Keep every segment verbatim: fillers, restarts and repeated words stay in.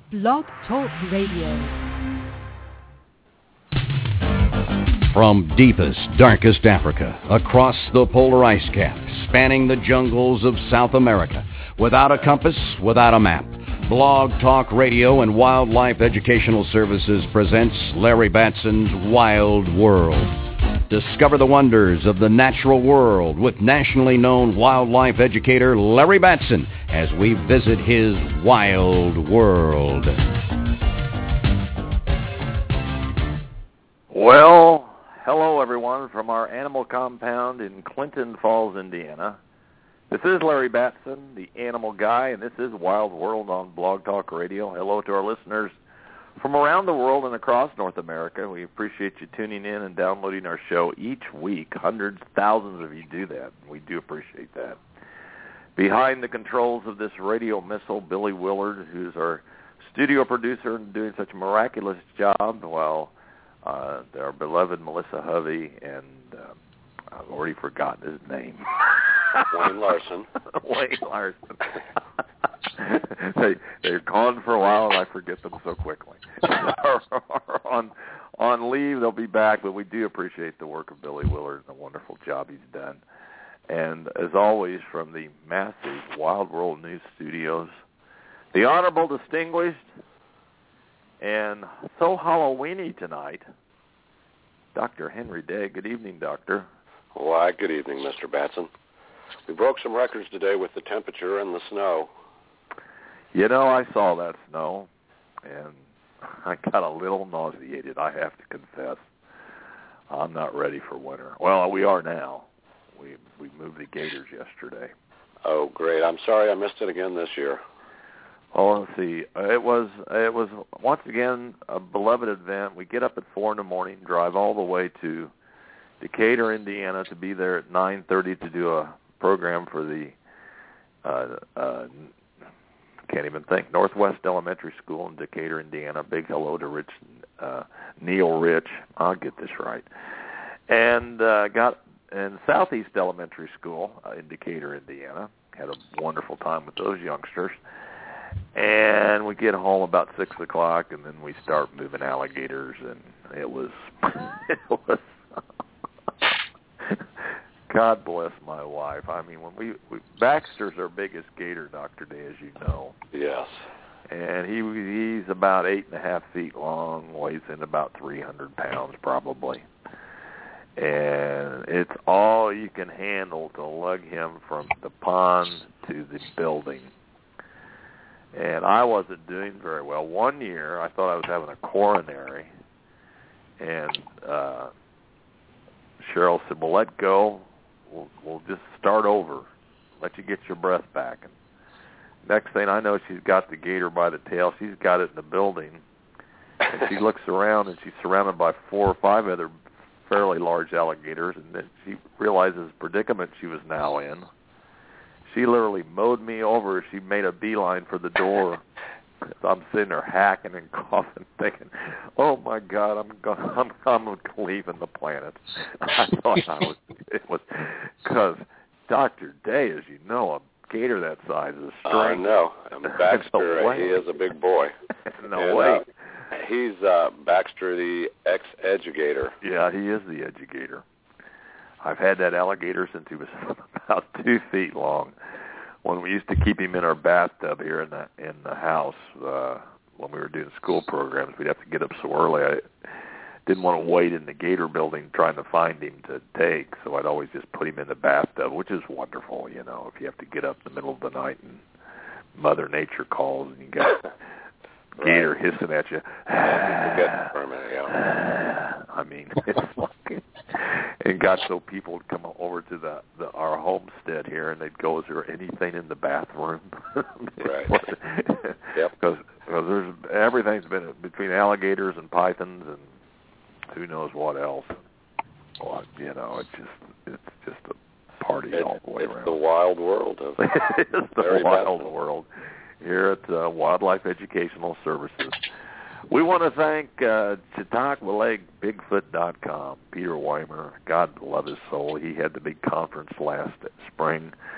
Blog Talk Radio. From deepest, darkest Africa, across the polar ice cap, spanning the jungles of South America, without a compass, without a map, Blog Talk Radio and Wildlife Educational Services presents Larry Batson's Wild World. Discover the wonders of the natural world with nationally known wildlife educator Larry Batson as we visit his wild world. Well, hello everyone from our animal compound in Clinton Falls, Indiana. This is Larry Batson, the animal guy, and this is Wild World on Blog Talk Radio. Hello to our listeners from around the world and across North America. We appreciate you tuning in and downloading our show each week. Hundreds, thousands of you do that. We do appreciate that. Behind the controls of this radio missile, Billy Willard, who's our studio producer and doing such a miraculous job, while uh, our beloved Melissa Hovey and uh, I've already forgotten his name. Wayne Larson. Wayne Larson. they, they're gone for a while, and I forget them so quickly. on on leave, they'll be back, but we do appreciate the work of Billy Willard and the wonderful job he's done. And as always, from the massive Wild World News Studios, the honorable, distinguished, and so Halloweeny tonight, Doctor Henry Day. Good evening, Doctor. Why, good evening, Mister Batson. We broke some records today with the temperature and the snow. You know, I saw that snow, and I got a little nauseated, I have to confess. I'm not ready for winter. Well, we are now. We we moved the Gators yesterday. Oh, great. I'm sorry I missed it again this year. Oh, let's see. It was, it was once again, a beloved event. We get up at four in the morning, drive all the way to Decatur, Indiana, to be there at nine thirty to do a program for the, uh, uh, can't even think, Northwest Elementary School in Decatur, Indiana. Big hello to Rich, uh, Neil Rich. I'll get this right. And uh, got in Southeast Elementary School uh, in Decatur, Indiana. Had a wonderful time with those youngsters. And we get home about six o'clock, and then we start moving alligators, and it was, it was, God bless my wife. I mean, when we, we Baxter's our biggest gator, Doctor Day, as you know. Yes. And he he's about eight and a half feet long, weighs in about three hundred pounds probably. And it's all you can handle to lug him from the pond to the building. And I wasn't doing very well. One year, I thought I was having a coronary, and uh, Cheryl said, well, let go. We'll, we'll just start over, let you get your breath back. And next thing I know, she's got the gator by the tail. She's got it in the building, and she looks around, and she's surrounded by four or five other fairly large alligators, and then she realizes the predicament she was now in. She literally mowed me over. She made a beeline for the door. I'm sitting there hacking and coughing, thinking, "Oh my God, I'm go- I'm I'm leaving the planet." I thought I was. It was because Doctor Day, as you know, a gator that size is a I strange. know. And Baxter, no uh, he is a big boy. no and, way. Uh, he's uh, Baxter, the ex-educator. Yeah, he is the educator. I've had that alligator since he was about two feet long. When we used to keep him in our bathtub here in the in the house, uh, when we were doing school programs, we'd have to get up so early. I didn't want to wait in the gator building trying to find him to take, so I'd always just put him in the bathtub, which is wonderful, you know, if you have to get up in the middle of the night and Mother Nature calls and you got gator right. hissing at you. Forget for a minute, yeah. I mean, it's like, it got so people would come over to the, the our homestead here, and they'd go, "Is there anything in the bathroom?" Right. Yep. Because there's everything's been between alligators and pythons and who knows what else. Well, you know, it's just it's just a party it, all the way it's around. It's the wild world of it's the Larry wild Batson. world here at uh, Wildlife Educational Services. We want to thank uh, Chautauqua Bigfoot dot com, Peter Weimer. God love his soul. He had the big conference last spring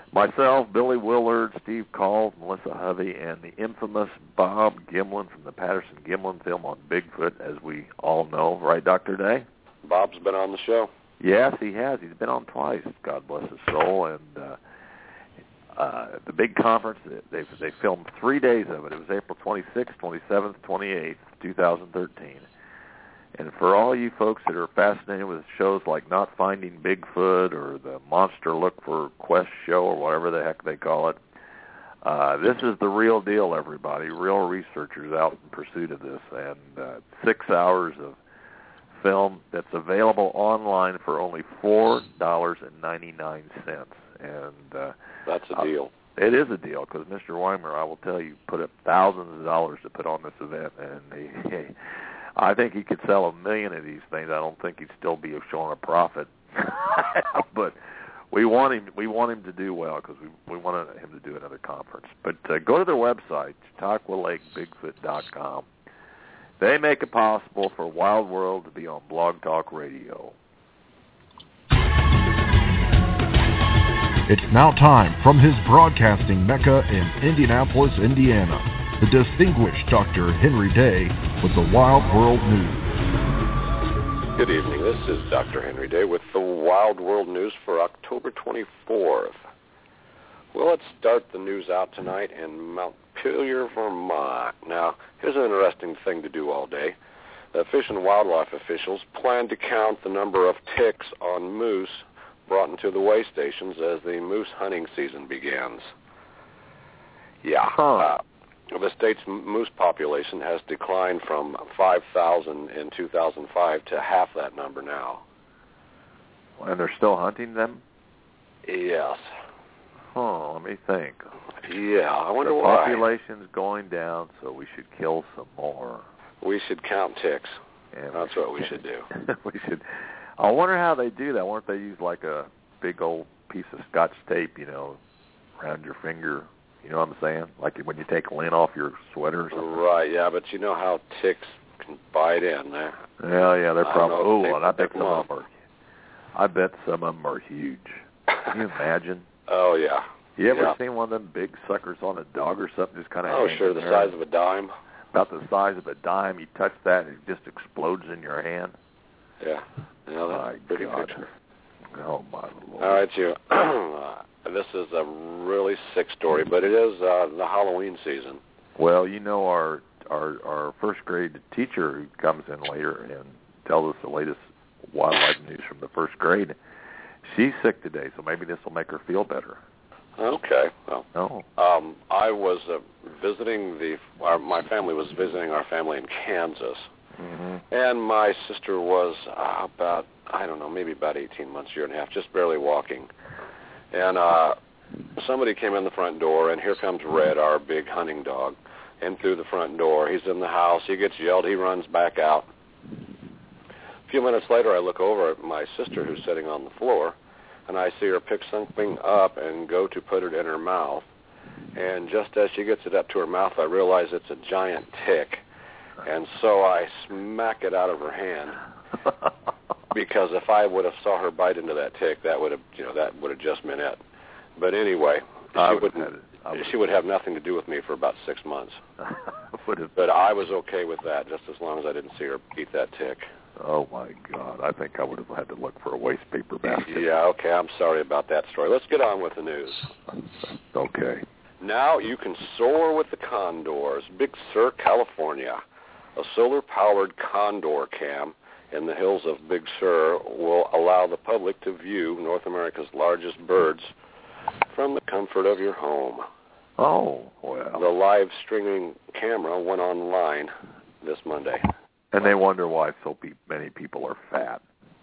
Myself, Billy Willard, Steve Call, Melissa Hovey, and the infamous Bob Gimlin from the Patterson-Gimlin film on Bigfoot, as we all know. Right, Doctor Day? Bob's been on the show. Yes, he has. He's been on twice, God bless his soul. And uh, uh, the big conference, they they filmed three days of it. It was April twenty-sixth, twenty-seventh, twenty-eighth, twenty thirteen. And for all you folks that are fascinated with shows like Not Finding Bigfoot or the Monster Look for Quest show or whatever the heck they call it, uh, this is the real deal, everybody. Real researchers out in pursuit of this. And uh, six hours of film that's available online for only four dollars and ninety-nine cents. And uh, that's a deal. Uh, it is a deal because Mister Weimer, I will tell you, put up thousands of dollars to put on this event, and he, he, I think he could sell a million of these things. I don't think he'd still be showing a profit, but we want him. We want him to do well because we we want him to do another conference. But uh, go to their website, Chautauqua Lake Bigfoot dot com. They make it possible for Wild World to be on Blog Talk Radio. It's now time from his broadcasting mecca in Indianapolis, Indiana, the distinguished Doctor Henry Day with the Wild World News. Good evening. This is Doctor Henry Day with the Wild World News for October twenty-fourth. Well, let's start the news out tonight in Montpelier, Vermont. Now, here's an interesting thing to do all day. The Fish and Wildlife officials plan to count the number of ticks on moose brought into the way stations as the moose hunting season begins. Yeah. Huh. Uh, the state's moose population has declined from five thousand in two thousand five to half that number now. And they're still hunting them? Yes. Oh, let me think. Yeah, I wonder the why. The population's going down, so we should kill some more. We should count ticks. And That's we what we should do. we should. I wonder how they do that. I wonder if they use like a big old piece of Scotch tape, you know, around your finger. You know what I'm saying? Like when you take lint off your sweater or something. Right, yeah, but you know how ticks can bite in there. Yeah, yeah, they're probably, oh, and I bet some up. of them are, I bet some of them are huge. Can you imagine? Oh, yeah. You ever yeah. seen one of them big suckers on a dog or something just kind of Oh, sure, the there? size of a dime. About the size of a dime. You touch that and it just explodes in your hand. Yeah. Yeah, that's my a pretty God. picture. Oh, my Lord. All right, you. This is a really sick story, but it is uh, the Halloween season. Well, you know, our, our our first grade teacher who comes in later and tells us the latest wildlife news from the first grade, she's sick today, so maybe this will make her feel better. Okay. Well, oh. um, I was uh, visiting the. Our, my family was visiting our family in Kansas, mm-hmm. and my sister was uh, about I don't know, maybe about eighteen months, year and a half, just barely walking. And uh, somebody came in the front door, and here comes Red, our big hunting dog, in through the front door. He's in the house. He gets yelled. He runs back out. A few minutes later, I look over at my sister, who's sitting on the floor, and I see her pick something up and go to put it in her mouth. And just as she gets it up to her mouth, I realize it's a giant tick. And so I smack it out of her hand. Because if I would have saw her bite into that tick, that would have, you know, that would have just been it. But anyway, I she would wouldn't. have would she would have nothing to do with me for about six months. would have. But I was okay with that, just as long as I didn't see her eat that tick. Oh my God! I think I would have had to look for a waste paper basket. Yeah. Okay. I'm sorry about that story. Let's get on with the news. Okay. Now you can soar with the condors. Big Sur, California, a solar-powered condor cam in the hills of Big Sur will allow the public to view North America's largest birds from the comfort of your home. Oh, well. The live streaming camera went online this Monday. And they wonder why so pe- many people are fat.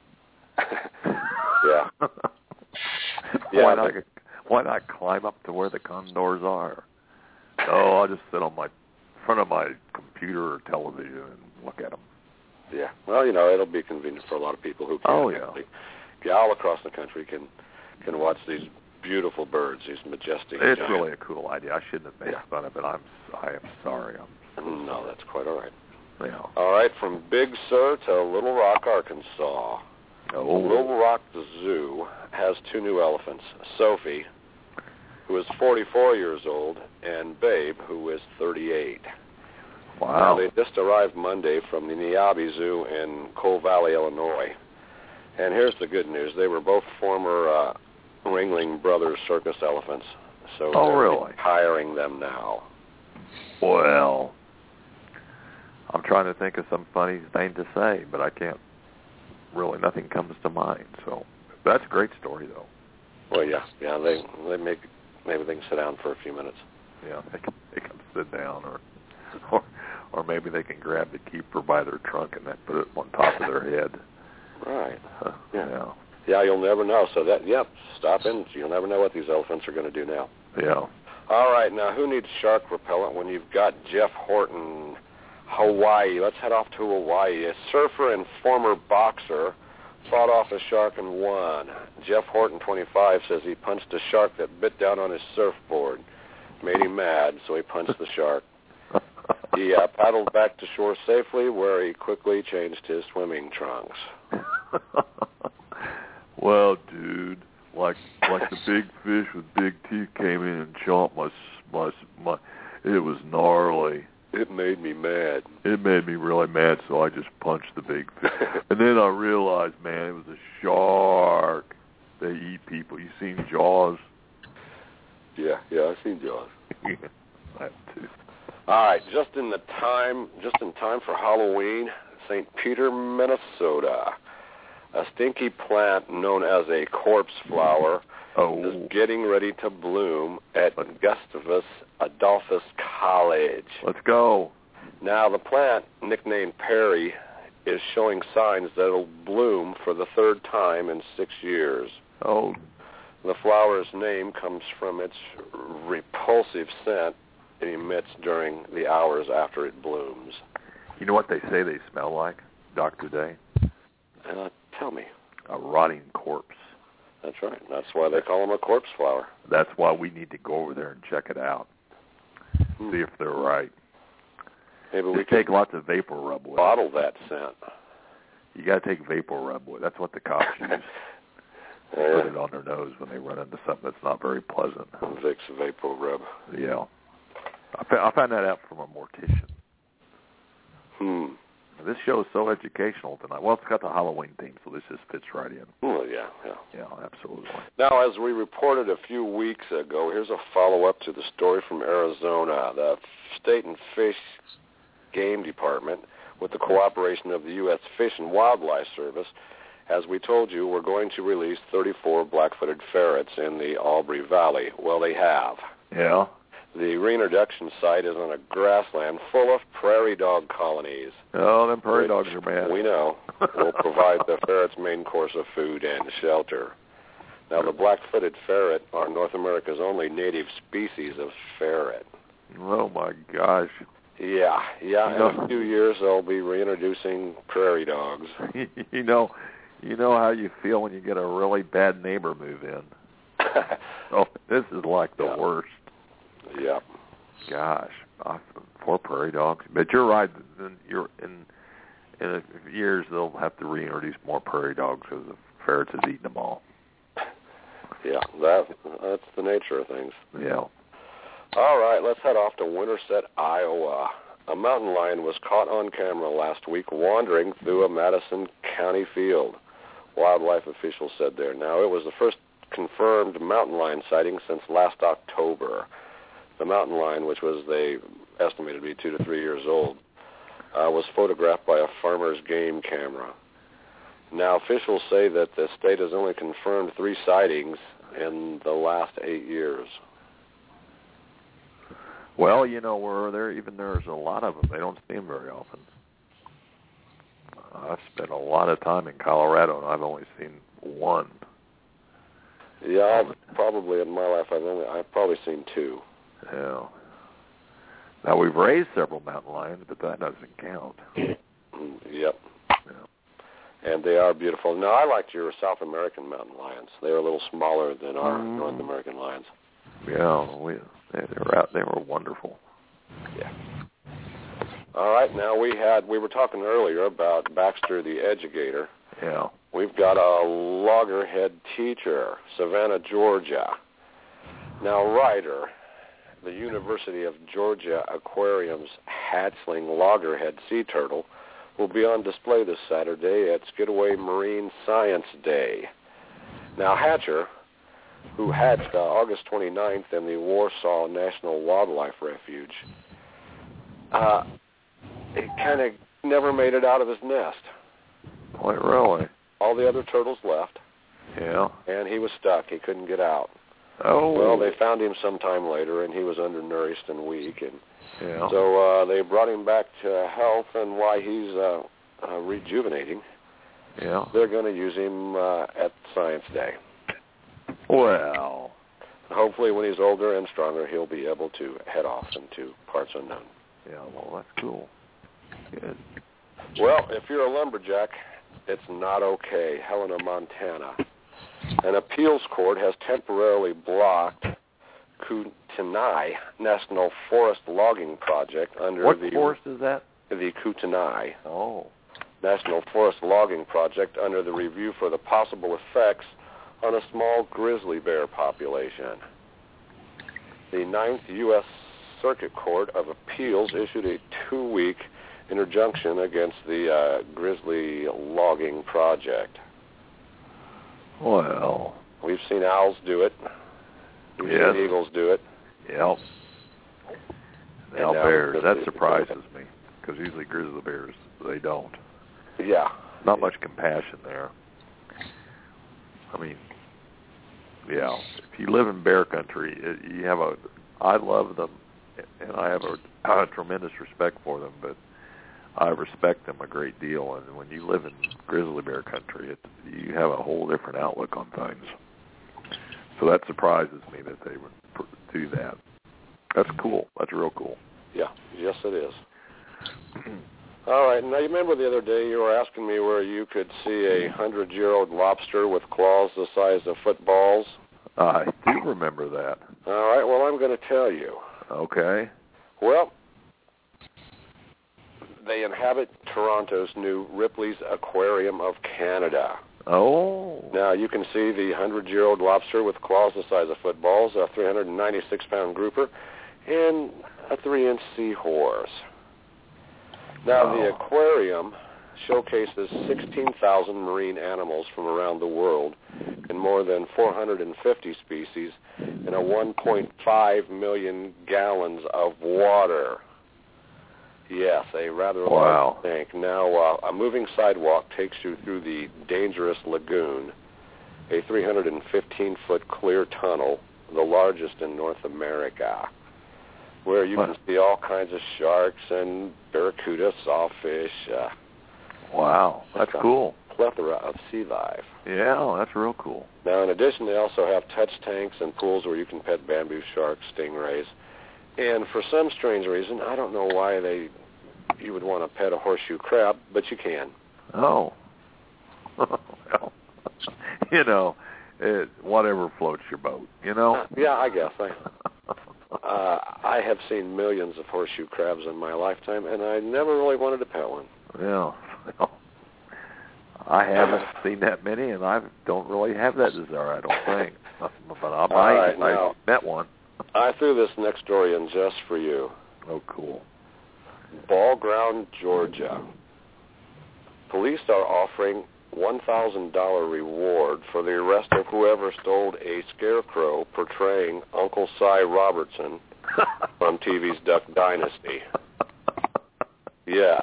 Yeah. yeah. Why not, why not climb up to where the condors are? Oh, I'll just sit on my front of my computer or television and look at them. Yeah. Well, you know, it'll be convenient for a lot of people who can't oh, yeah. actually, yeah, all across the country can can watch these beautiful birds, these majestic. It's giant. really a cool idea. I shouldn't have made yeah. fun of it. I'm I am sorry. I'm no, that's quite all right. Yeah. All right, from Big Sur to Little Rock, Arkansas. Oh. Little Rock Zoo has two new elephants. Sophie, who is forty-four years old, and Babe, who is thirty-eight. Wow. Now, they just arrived Monday from the Niabi Zoo in Coal Valley, Illinois. And here's the good news. They were both former uh, Ringling Brothers circus elephants. So oh, they're really? hiring them now. Well, I'm trying to think of some funny thing to say, but I can't. Really, nothing comes to mind. So that's a great story, though. Well, yeah, yeah. They they make maybe they can sit down for a few minutes. Yeah, they can they can sit down, or or or maybe they can grab the keeper by their trunk and then put it on top of their head. Right. Uh, yeah. yeah. Yeah, you'll never know. So that yep, stop in. You'll never know what these elephants are going to do now. Yeah. All right, now who needs shark repellent when you've got Jeff Horton, Hawaii? Let's head off to Hawaii. A surfer and former boxer fought off a shark and won. Jeff Horton, twenty-five, says he punched a shark that bit down on his surfboard. Made him mad, so he punched the shark. He uh, paddled back to shore safely, where he quickly changed his swimming trunks. Well, dude, like like the big fish with big teeth came in and chomped my my my. It was gnarly. It made me mad. It made me really mad, so I just punched the big fish. And then I realized, man, it was a shark. They eat people. You seen Jaws? Yeah, yeah, I've seen Jaws. I have too. All right, just in the time, just in time for Halloween, Saint Peter, Minnesota. A stinky plant known as a corpse flower oh. is getting ready to bloom at Gustavus Adolphus College. Let's go. Now, the plant, nicknamed Perry, is showing signs that it'll bloom for the third time in six years. Oh. The flower's name comes from its repulsive scent it emits during the hours after it blooms. You know what they say they smell like, Doctor Day? Uh, tell me. A rotting corpse. That's right. That's why they call them a corpse flower. That's why we need to go over there and check it out. Hmm. See if they're right. Maybe Just we take can lots of vapor rub with bottle it. that scent. You got to take vapor rub with it. That's what the cops use. They Yeah. put it on their nose when they run into something that's not very pleasant. Vicks Vapor Rub. Yeah. I, fa- I found that out from a mortician. Hmm. This show is so educational tonight. Well, it's got the Halloween theme, so this just fits right in. Well, yeah, yeah. Yeah, absolutely. Now, as we reported a few weeks ago, here's a follow-up to the story from Arizona. The State and Fish Game Department, with the cooperation of the U S Fish and Wildlife Service, as we told you, we're going to release thirty-four black-footed ferrets in the Aubrey Valley. Well, they have. Yeah? The reintroduction site is on a grassland full of prairie dog colonies. Oh, them prairie Which, dogs are bad. We know, will provide the ferret's main course of food and shelter. Now, the black-footed ferret are North America's only native species of ferret. Oh, my gosh. Yeah, yeah. You know, in a few years, they'll be reintroducing prairie dogs. you know, you know how you feel when you get a really bad neighbor move in. Oh, this is like the yeah. worst. Yep. Gosh, poor prairie dogs. But you're right. You're in in a few years they'll have to reintroduce more prairie dogs because the ferrets has eaten them all. Yeah, that that's the nature of things. Yeah. All right, let's head off to Winterset, Iowa. A mountain lion was caught on camera last week wandering through a Madison County field. Wildlife officials said there. Now, it was the first confirmed mountain lion sighting since last October. The mountain lion, which was they estimated to be two to three years old, uh, was photographed by a farmer's game camera. Now, officials say that the state has only confirmed three sightings in the last eight years. Well, you know, where there even there's a lot of them. They don't see them very often. I've spent a lot of time in Colorado, and I've only seen one. Yeah, I've probably in my life I've only I've probably seen two. Yeah. Now we've raised several mountain lions, but that doesn't count. Mm, yep. Yeah. And they are beautiful. Now, I liked your South American mountain lions. They were a little smaller than our Mm. North American lions. Yeah, we they, they were out. They were wonderful. Yeah. All right. Now we had we were talking earlier about Baxter the educator. Yeah. We've got a loggerhead teacher, Savannah, Georgia. Now, Ryder, the University of Georgia Aquarium's hatchling loggerhead sea turtle, will be on display this Saturday at Skidaway Marine Science Day. Now, Hatcher, who hatched uh, August twenty-ninth in the Warsaw National Wildlife Refuge, uh, it kind of never made it out of his nest. Quite really? All the other turtles left. Yeah. And he was stuck. He couldn't get out. Oh. Well, they found him sometime later, and he was undernourished and weak, and yeah. so uh, they brought him back to health, and why he's uh, uh, rejuvenating. Yeah. They're going to use him uh, at Science Day. Well. Hopefully when he's older and stronger, he'll be able to head off into parts unknown. Yeah, well, that's cool. Good. Well, if you're a lumberjack, it's not okay. Helena, Montana. An appeals court has temporarily blocked Kootenai National Forest Logging Project under what the... What forest is that? The Kootenai oh. National Forest Logging Project under the review for the possible effects on a small grizzly bear population. The Ninth U S Circuit Court of Appeals issued a two-week injunction against the uh, grizzly logging project. Well, we've seen owls do it. We've yes. seen eagles do it. Yep. Now now bears, that grizzly- surprises me, because usually grizzly bears, they don't. Yeah. Not much compassion there. I mean, yeah, if you live in bear country, it, you have a, I love them, and I have a, a tremendous respect for them, but I respect them a great deal, and when you live in grizzly bear country, it, you have a whole different outlook on things. So that surprises me that they would pr- do that. That's cool. That's real cool. Yeah, yes it is. All right, now you remember the other day you were asking me where you could see a hundred-year-old lobster with claws the size of footballs? I do remember that. All right, well, I'm going to tell you. Okay. Well, they inhabit Toronto's new Ripley's Aquarium of Canada. Oh. Now, you can see the hundred-year-old lobster with claws the size of footballs, a three hundred ninety-six pound grouper, and a three-inch seahorse. Now, wow. the aquarium showcases sixteen thousand marine animals from around the world in more than four hundred fifty species and a one point five million gallons of water. Yes, a rather wow. large tank. Now, uh, a moving sidewalk takes you through the Dangerous Lagoon, a three hundred fifteen foot clear tunnel, the largest in North America, where you what? can see all kinds of sharks and barracuda, sawfish. Uh, wow, that's cool. Plethora of sea life. Yeah, that's real cool. Now, in addition, they also have touch tanks and pools where you can pet bamboo sharks, stingrays. And for some strange reason, I don't know why they you would want to pet a horseshoe crab, but you can. Oh. Well, you know, it, whatever floats your boat, you know? Uh, yeah, I guess. I, uh, I have seen millions of horseshoe crabs in my lifetime, and I never really wanted to pet one. Yeah. Well, I haven't seen that many, and I don't really have that desire, I don't think. But I might. Right, I now, met one. I threw this next story in just for you. Oh, cool. Ball Ground, Georgia. Police are offering one thousand dollars reward for the arrest of whoever stole a scarecrow portraying Uncle Cy Robertson from T V's Duck Dynasty. Yes.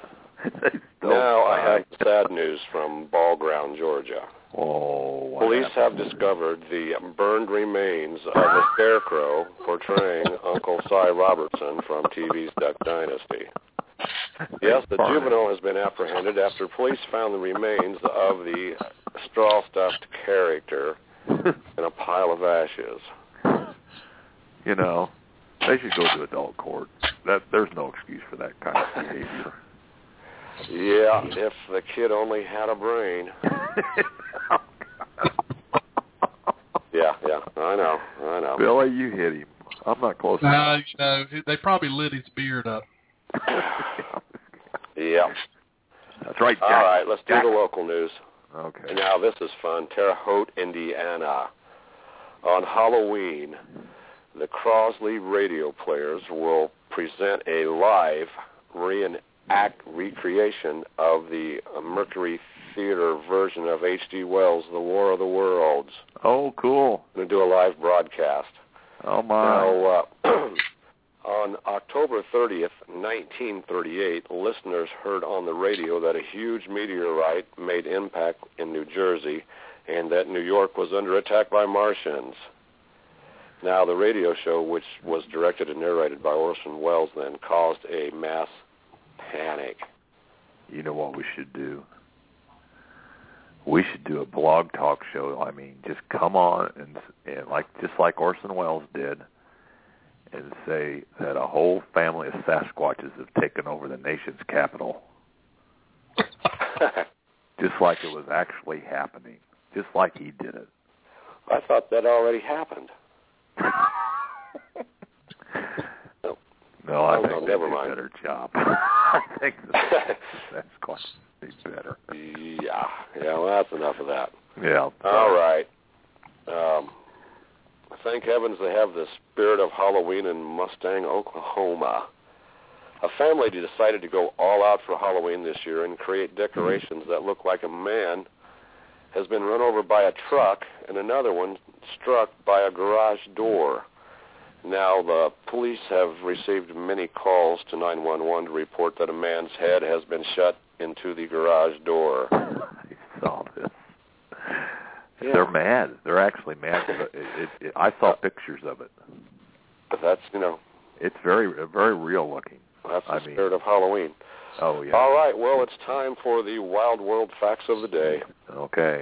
Now I have sad news from Ball Ground, Georgia. Oh, Police happened? have discovered the burned remains of a scarecrow portraying Uncle Cy Robertson from T V's Duck Dynasty. Yes, the juvenile has been apprehended after police found the remains of the straw-stuffed character in a pile of ashes. You know, they should go to adult court. That there's no excuse for that kind of behavior. Yeah, if the kid only had a brain. yeah, yeah, I know, I know. Billy, you hit him. I'm not close No, enough. you know, they probably lit his beard up. Yeah. That's right, Jack. All right, let's do Jack. the local news. Okay. Now, this is fun. Terre Haute, Indiana. On Halloween, the Crosley radio players will present a live reenact recreation of the Mercury Theater version of H G Wells' The War of the Worlds. Oh, cool. Going to do a live broadcast. Oh, my. Now, uh, on October thirtieth, nineteen thirty-eight, listeners heard on the radio that a huge meteorite made impact in New Jersey and that New York was under attack by Martians. Now, the radio show, which was directed and narrated by Orson Welles then, caused a mass panic. You know what we should do? We should do a blog talk show. I mean, just come on and, and like just like Orson Welles did, and say that a whole family of Sasquatches have taken over the nation's capital. Just like it was actually happening. Just like he did it. I thought that already happened. no. no, I oh, think no, they never did a mind. better job. I think the Sasquatches did better. Yeah, yeah, well, that's enough of that. Yeah. All right. Um, thank heavens they have the spirit of Halloween in Mustang, Oklahoma. A family decided to go all out for Halloween this year and create decorations that look like a man has been run over by a truck and another one struck by a garage door. Now, the police have received many calls to nine one one to report that a man's head has been shut into the garage door. I saw this. Yeah. They're mad. They're actually mad. It, it, it, I saw pictures of it. But that's, you know... It's very, very real looking. That's the I spirit mean, of Halloween. Oh, yeah. All right, well, it's time for the Wild World Facts of the Day. Okay.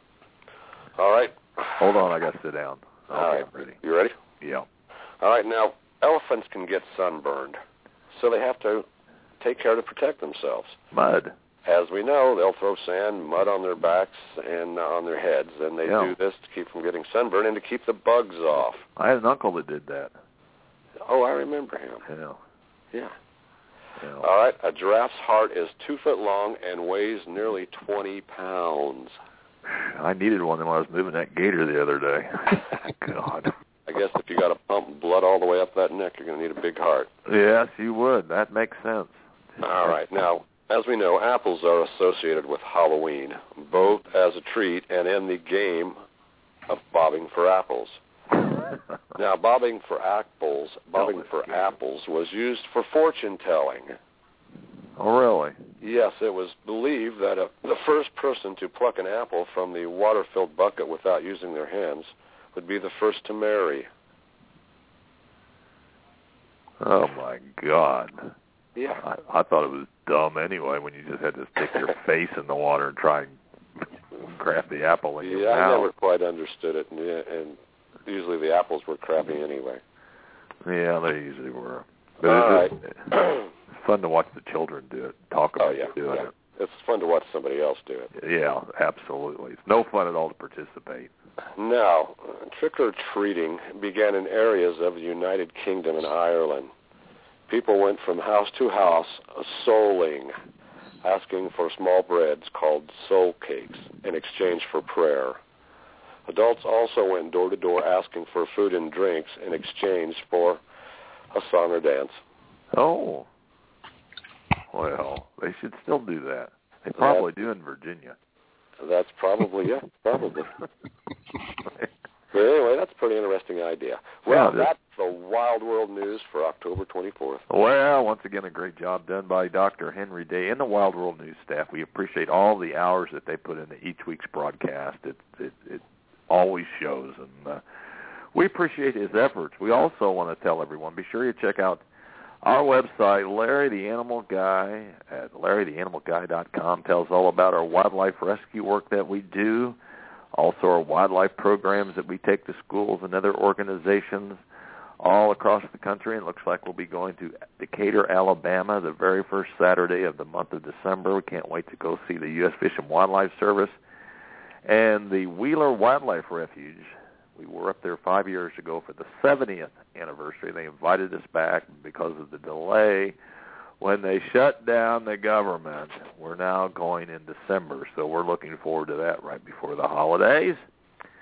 All right. Hold on, I got to sit down. Okay, All right. I'm ready. You ready? Yeah. All right, now, elephants can get sunburned, so they have to take care to protect themselves. Mud. As we know, they'll throw sand, mud on their backs and on their heads, and they Yeah. do this to keep from getting sunburned and to keep the bugs off. I had an uncle that did that. Oh, I remember him. Yeah. Yeah. yeah. All right, a giraffe's heart is two foot long and weighs nearly twenty pounds. I needed one when I was moving that gator the other day. God. I guess if you got to pump blood all the way up that neck, you're going to need a big heart. Yes, you would. That makes sense. All right. Now, as we know, apples are associated with Halloween, both as a treat and in the game of bobbing for apples. Now, bobbing for apples, bobbing Oh, for okay. apples was used for fortune telling. Oh, really? Yes, it was believed that a, the first person to pluck an apple from the water-filled bucket without using their hands would be the first to marry. Oh, my God. Yeah. I, I thought it was dumb anyway when you just had to stick your face in the water and try and grab the apple in your Yeah, I mouth. never quite understood it, and, and usually the apples were crappy anyway. Yeah, they usually were. But All it's, right. it's fun to watch the children do it, talk Oh, about yeah. doing yeah. It's fun to watch somebody else do it. it. Yeah, absolutely. It's no fun at all to participate. Now, uh, trick-or-treating began in areas of the United Kingdom and Ireland. People went from house to house souling, asking for small breads called soul cakes in exchange for prayer. Adults also went door to door asking for food and drinks in exchange for a song or dance. Oh. Well, they should still do that. They probably do in Virginia. That's probably, yeah, probably. But anyway, that's a pretty interesting idea. Well, Yeah, that's the Wild World News for October twenty-fourth. Well, once again, a great job done by Doctor Henry Day and the Wild World News staff. We appreciate all the hours that they put into each week's broadcast. It it, it always shows, and uh, we appreciate his efforts. We also want to tell everyone, be sure you check out our website, Larry the Animal Guy, at larry the animal guy dot com. Tells all about our wildlife rescue work that we do, also our wildlife programs that we take to schools and other organizations all across the country. It looks like we'll be going to Decatur, Alabama, the very first Saturday of the month of December. We can't wait to go see the U S Fish and Wildlife Service and the Wheeler Wildlife Refuge. We were up there five years ago for the seventieth anniversary. They invited us back because of the delay when they shut down the government. We're now going in December, so we're looking forward to that right before the holidays.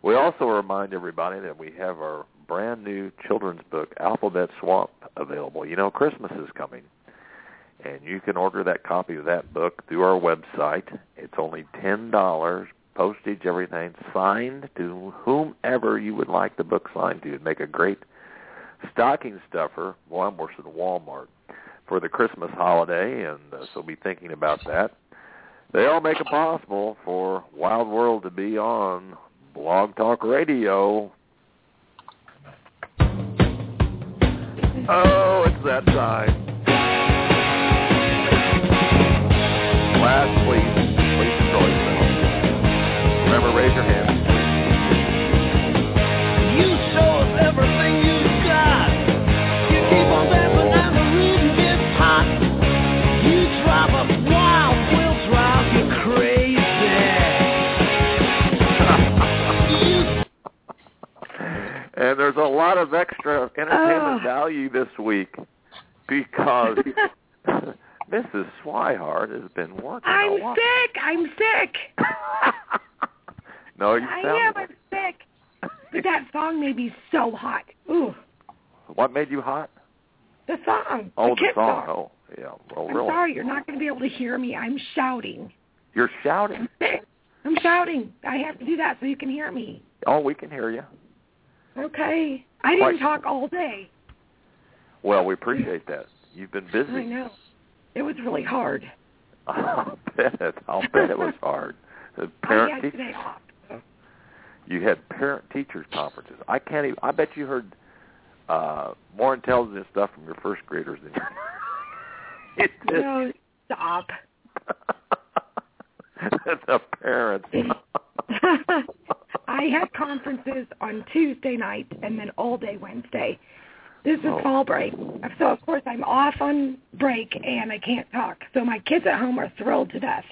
We also remind everybody that we have our brand new children's book, Alphabet Swamp, available. You know, Christmas is coming, and you can order that copy of that book through our website. It's only ten dollars, postage, everything, signed to whomever you would like the book signed to. It'd make a great stocking stuffer, well, I'm worse than Walmart, for the Christmas holiday, and uh, so be thinking about that. They all make it possible for Wild World to be on Blog Talk Radio. Oh, it's that time. Last, please, please enjoy yourself. Remember, raise your hand. You show us everything you've got. You keep on dancing and the rhythm gets hot. You drive us wild, we'll drive you crazy. And there's a lot of extra entertainment oh. value this week because Missus Swihart has been working I'm a lot. sick. I'm sick. No, you I sound am. I'm sick. But that song made me so hot. Ooh. What made you hot? The song. Oh, the, the song. song. Oh, yeah. Well, I'm really. sorry. You're not going to be able to hear me. I'm shouting. You're shouting? I'm sick. I'm shouting. I have to do that so you can hear me. Oh, we can hear you. Okay. I didn't Quite. talk all day. Well, we appreciate that. You've been busy. I know. It was really hard. I'll bet it. I'll bet it was hard. The parent I had teacher, today off. So. You had parent-teachers conferences. I can't even. I bet you heard uh, more intelligent stuff from your first graders than you. No, stop. The parents. I had conferences on Tuesday night and then all day Wednesday. This is oh. fall break. So, of course, I'm off on break and I can't talk. So my kids at home are thrilled to death.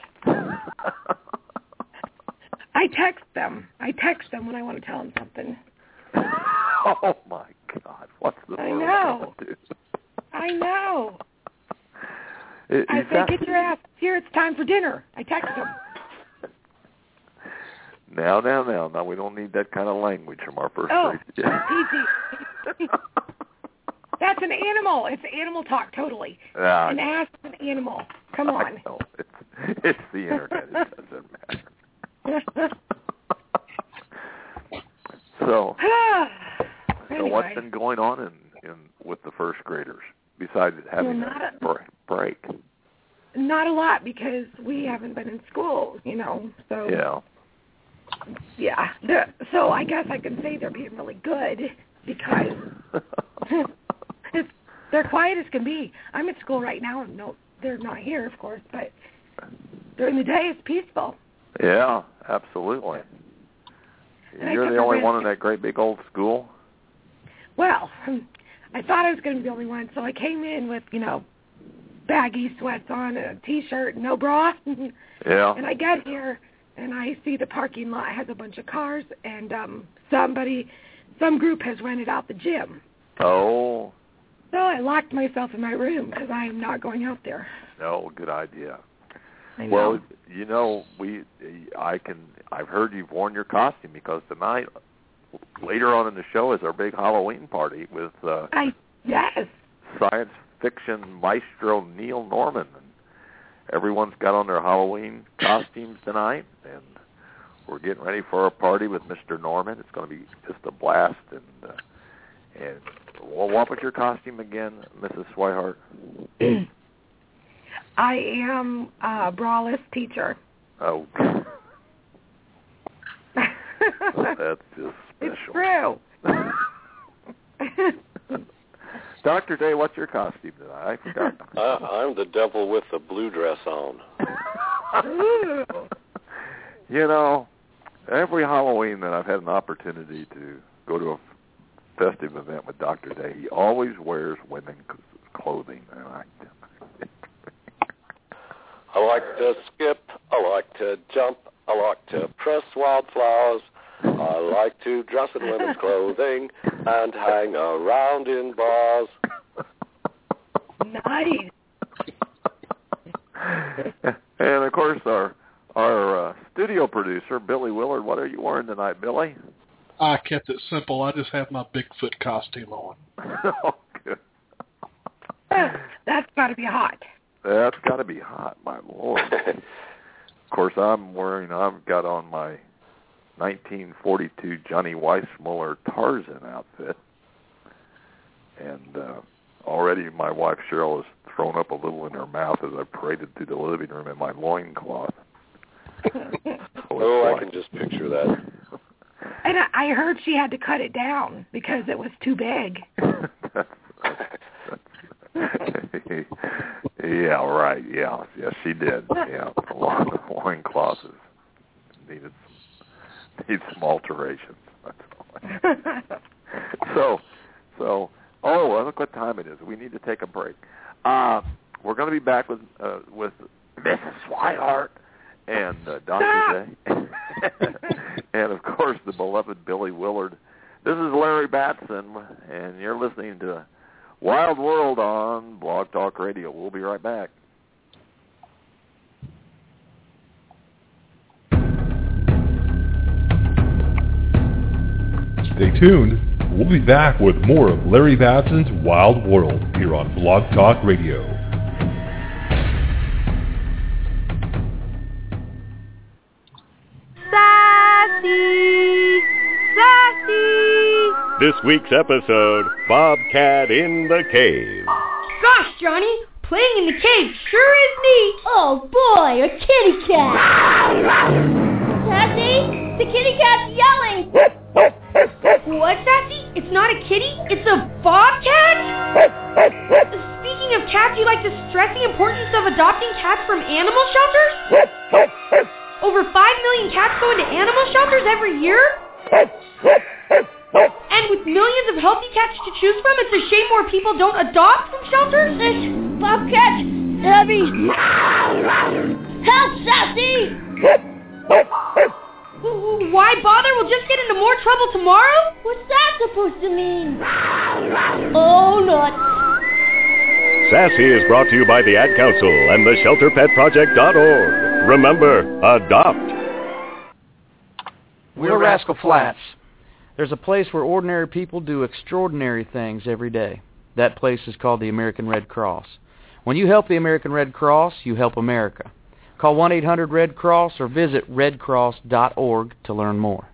I text them. I text them when I want to tell them something. Oh, my God. What's the I world know. going to do? I know. It, I say, sound... get your ass here. It's time for dinner. I text them. Now, now, now. Now, we don't need that kind of language from our first oh, grade. easy. That's an animal. It's animal talk, totally. Yeah, an ass is an animal. Come on. I know. It's, it's the internet. It doesn't matter. so, anyway. so what's been going on in, in with the first graders besides having well, a break? Not a lot because we haven't been in school, you know. So yeah, yeah. They're, so I guess I can say they're being really good because it's, they're quiet as can be. I'm at school right now, and no, they're not here, of course, but during the day it's peaceful. Yeah, absolutely. And You're the only one in that great big old school? Well, I thought I was going to be the only one, so I came in with, you know, baggy sweats on, a T-shirt, no bra. Yeah. And I get here, and I see the parking lot has a bunch of cars, and um, somebody, some group has rented out the gym. Oh. So I locked myself in my room because I am not going out there. No, good idea. I know. Well, you know, we, I can, I've heard you've worn your costume because tonight, later on in the show, is our big Halloween party with uh, I yes. science fiction maestro Neil Norman. And everyone's got on their Halloween costumes tonight, and we're getting ready for a party with Mister Norman. It's going to be just a blast. And uh, and well, what was your costume again, Missus Swihart? I am a braless teacher. Oh. That's just special. It's true. Doctor Day, what's your costume tonight? I forgot. Uh, I'm the devil with the blue dress on. Ooh. You know, every Halloween that I've had an opportunity to go to a festive event with Doctor Day, he always wears women's clothing. And I, I like to skip. I like to jump. I like to press wildflowers. I like to dress in women's clothing and hang around in bars. Nice. And, of course, our our uh, studio producer, Billy Willard. What are you wearing tonight, Billy? I kept it simple. I just have my Bigfoot costume on. Oh, good. That's got to be hot. That's got to be hot, my Lord. Of course, I'm wearing, I've got on my nineteen forty-two Johnny Weissmuller Tarzan outfit. And uh, already my wife Cheryl has thrown up a little in her mouth as I paraded through the living room in my loincloth. So oh, like, I can just picture that. And I, I heard she had to cut it down because it was too big. that's, that's, yeah, right. Yeah, yes, she did. Yeah, the loincloth is needed needs some alterations. That's all. so, so. Oh, well, look what time it is. We need to take a break. Uh, we're going to be back with uh, with Missus Swihart and uh, Doctor Day, and of course the beloved Billy Willard. This is Larry Batson, and you're listening to Wild World on Blog Talk Radio. We'll be right back. Stay tuned. We'll be back with more of Larry Batson's Wild World here on Blog Talk Radio. Sassy! Sassy! This week's episode, Bobcat in the Cave. Gosh, Johnny, playing in the cave sure is neat. Oh, boy, a kitty cat. Sassy, the kitty cat's yelling. What, Sassy? It's not a kitty? It's a bobcat? Speaking of cats, you like to stress the importance of adopting cats from animal shelters? Over five million cats go into animal shelters every year? And with millions of healthy cats to choose from, it's a shame more people don't adopt from shelters? This bobcat, heavy. Help, Sassy! Why bother? We'll just get into more trouble tomorrow? What's that supposed to mean? Oh, nuts. Sassy is brought to you by the Ad Council and the shelter pet project dot org. Remember, adopt. We're Rascal Flats. There's a place where ordinary people do extraordinary things every day. That place is called the American Red Cross. When you help the American Red Cross, you help America. Call one eight hundred red cross or visit red cross dot org to learn more.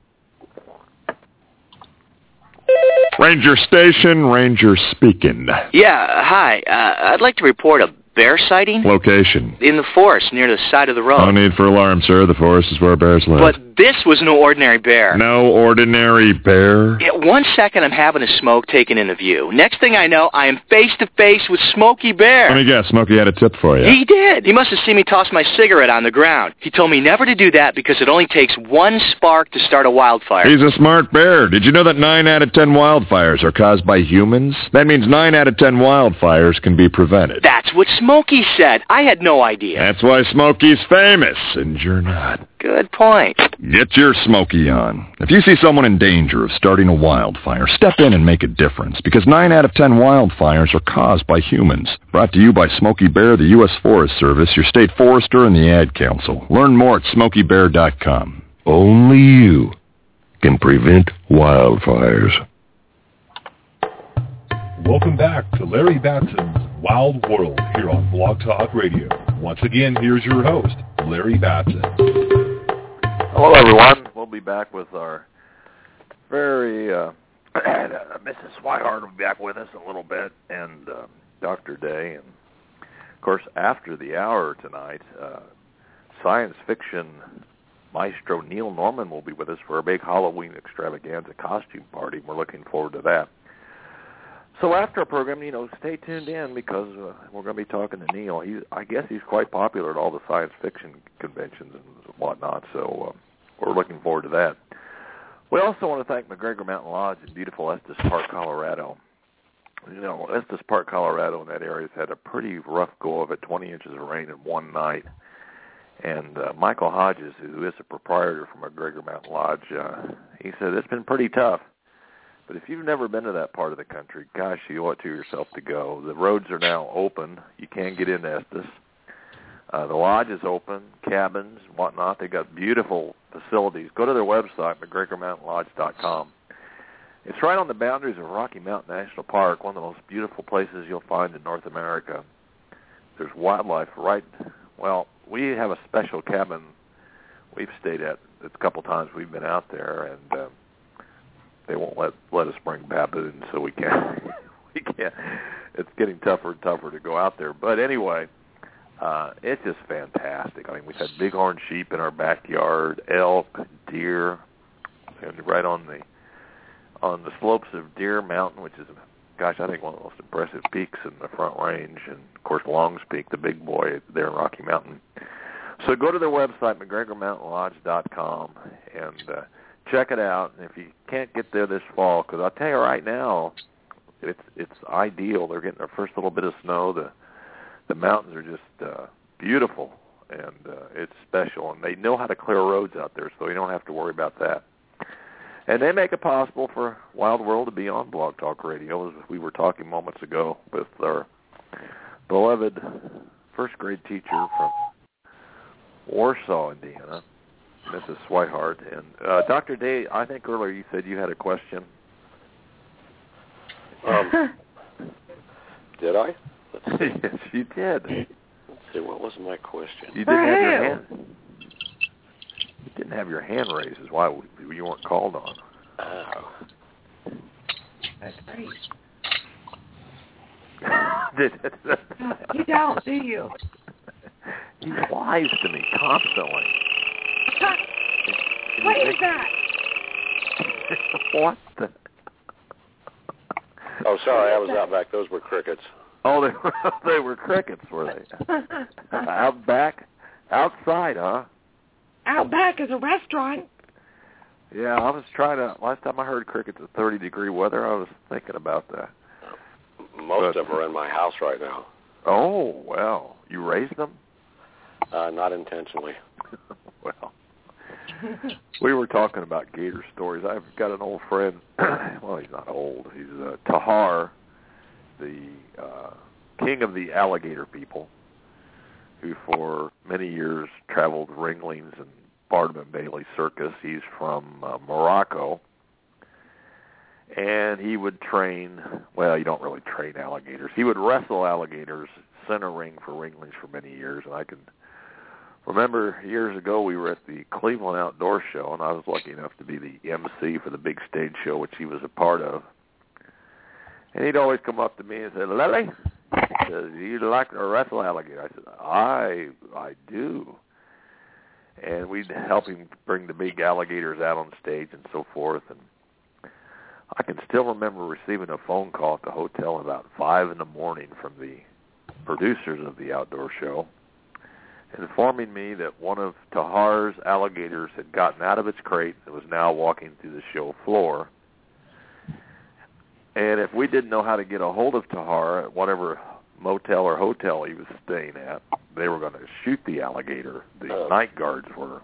Ranger Station, Ranger speaking. Yeah, hi. Uh, I'd like to report a bear sighting. Location? In the forest, near the side of the road. No need for alarm, sir. The forest is where bears live. But this was no ordinary bear. No ordinary bear? Yeah, one second I'm having a smoke taken into view. Next thing I know, I am face-to-face with Smokey Bear. Let me guess, Smokey had a tip for you. He did. He must have seen me toss my cigarette on the ground. He told me never to do that because it only takes one spark to start a wildfire. He's a smart bear. Did you know that nine out of ten wildfires are caused by humans? That means nine out of ten wildfires can be prevented. That's what Smokey said. I had no idea. That's why Smokey's famous, and you're not. Good point. Get your Smokey on. If you see someone in danger of starting a wildfire, step in and make a difference, because nine out of ten wildfires are caused by humans. Brought to you by Smokey Bear, the U S Forest Service, your state forester, and the Ad Council. Learn more at smokey bear dot com. Only you can prevent wildfires. Welcome back to Larry Batson's Wild World here on Blog Talk Radio. Once again, here's your host, Larry Batson. Hello, everyone. We'll be back with our very, uh, Missus Swihart will be back with us in a little bit, and uh, Doctor Day. And, of course, after the hour tonight, uh, science fiction maestro Neil Norman will be with us for a big Halloween extravaganza costume party. We're looking forward to that. So after our program, you know, stay tuned in because uh, we're going to be talking to Neil. He's, I guess he's quite popular at all the science fiction conventions and whatnot, so uh, we're looking forward to that. We also want to thank McGregor Mountain Lodge in beautiful Estes Park, Colorado. You know, Estes Park, Colorado, in that area has had a pretty rough go of it, twenty inches of rain in one night. And uh, Michael Hodges, who is a proprietor from McGregor Mountain Lodge, uh, he said it's been pretty tough. But if you've never been to that part of the country, gosh, you owe it to yourself to go. The roads are now open. You can get into Estes. Uh, the lodge is open, cabins and whatnot. They got beautiful facilities, go to their website, McGregor Mountain Lodge dot com. It's right on the boundaries of Rocky Mountain National Park, one of the most beautiful places you'll find in North America. There's wildlife right, well, we have a special cabin we've stayed at a couple times we've been out there, and uh, they won't let let us bring baboons, so we can't. we can't. It's getting tougher and tougher to go out there. But anyway, uh, it's just fantastic. I mean, we've had bighorn sheep in our backyard, elk, deer, and right on the on the slopes of Deer Mountain, which is, gosh, I think one of the most impressive peaks in the Front Range, and of course Longs Peak, the big boy there in Rocky Mountain. So go to their website, McGregor Mountain Lodge dot com, and uh, check it out. And if you can't get there this fall, because I'll tell you right now, it's it's ideal. They're getting their first little bit of snow. The the mountains are just uh, beautiful, and uh, it's special. And they know how to clear roads out there, so you don't have to worry about that. And they make it possible for Wild World to be on Blog Talk Radio, as we were talking moments ago with our beloved first grade teacher from Warsaw, Indiana, Missus Swihart. And uh, Doctor Day, I think earlier you said you had a question. Um, did I? Let's see. Yes, you did. Let's see, what was my question? You didn't have your hand. You didn't have your hand raised, is why we, you weren't called on. Oh. That's great. Did, You don't, do you? He lies to me constantly. What is that? What the? Oh, sorry, I was out back. Those were crickets. Oh, they were, they were crickets, were they? Out back? Outside, huh? Out back is a restaurant. Yeah, I was trying to, last time I heard crickets at thirty degree weather, I was thinking about that. Most but, of them are in my house right now. Oh, well. You raised them? Uh, not intentionally. Well, we were talking about gator stories. I've got an old friend. Well, he's not old. He's uh, Tahar, the uh, king of the alligator people, who for many years traveled Ringlings and Barnum and Bailey Circus. He's from uh, Morocco. And he would train, well, you don't really train alligators. He would wrestle alligators, center ring for Ringlings for many years. And I can remember years ago we were at the Cleveland Outdoor Show, and I was lucky enough to be the M C for the big stage show, which he was a part of. And he'd always come up to me and say, Lily, he says, you'd like to wrestle alligator? I said, I, I do. And we'd help him bring the big alligators out on stage and so forth. And I can still remember receiving a phone call at the hotel about five in the morning from the producers of the outdoor show, informing me that one of Tahar's alligators had gotten out of its crate and was now walking through the show floor. And if we didn't know how to get a hold of Tahar at whatever motel or hotel he was staying at, they were going to shoot the alligator. The oh. night guards were.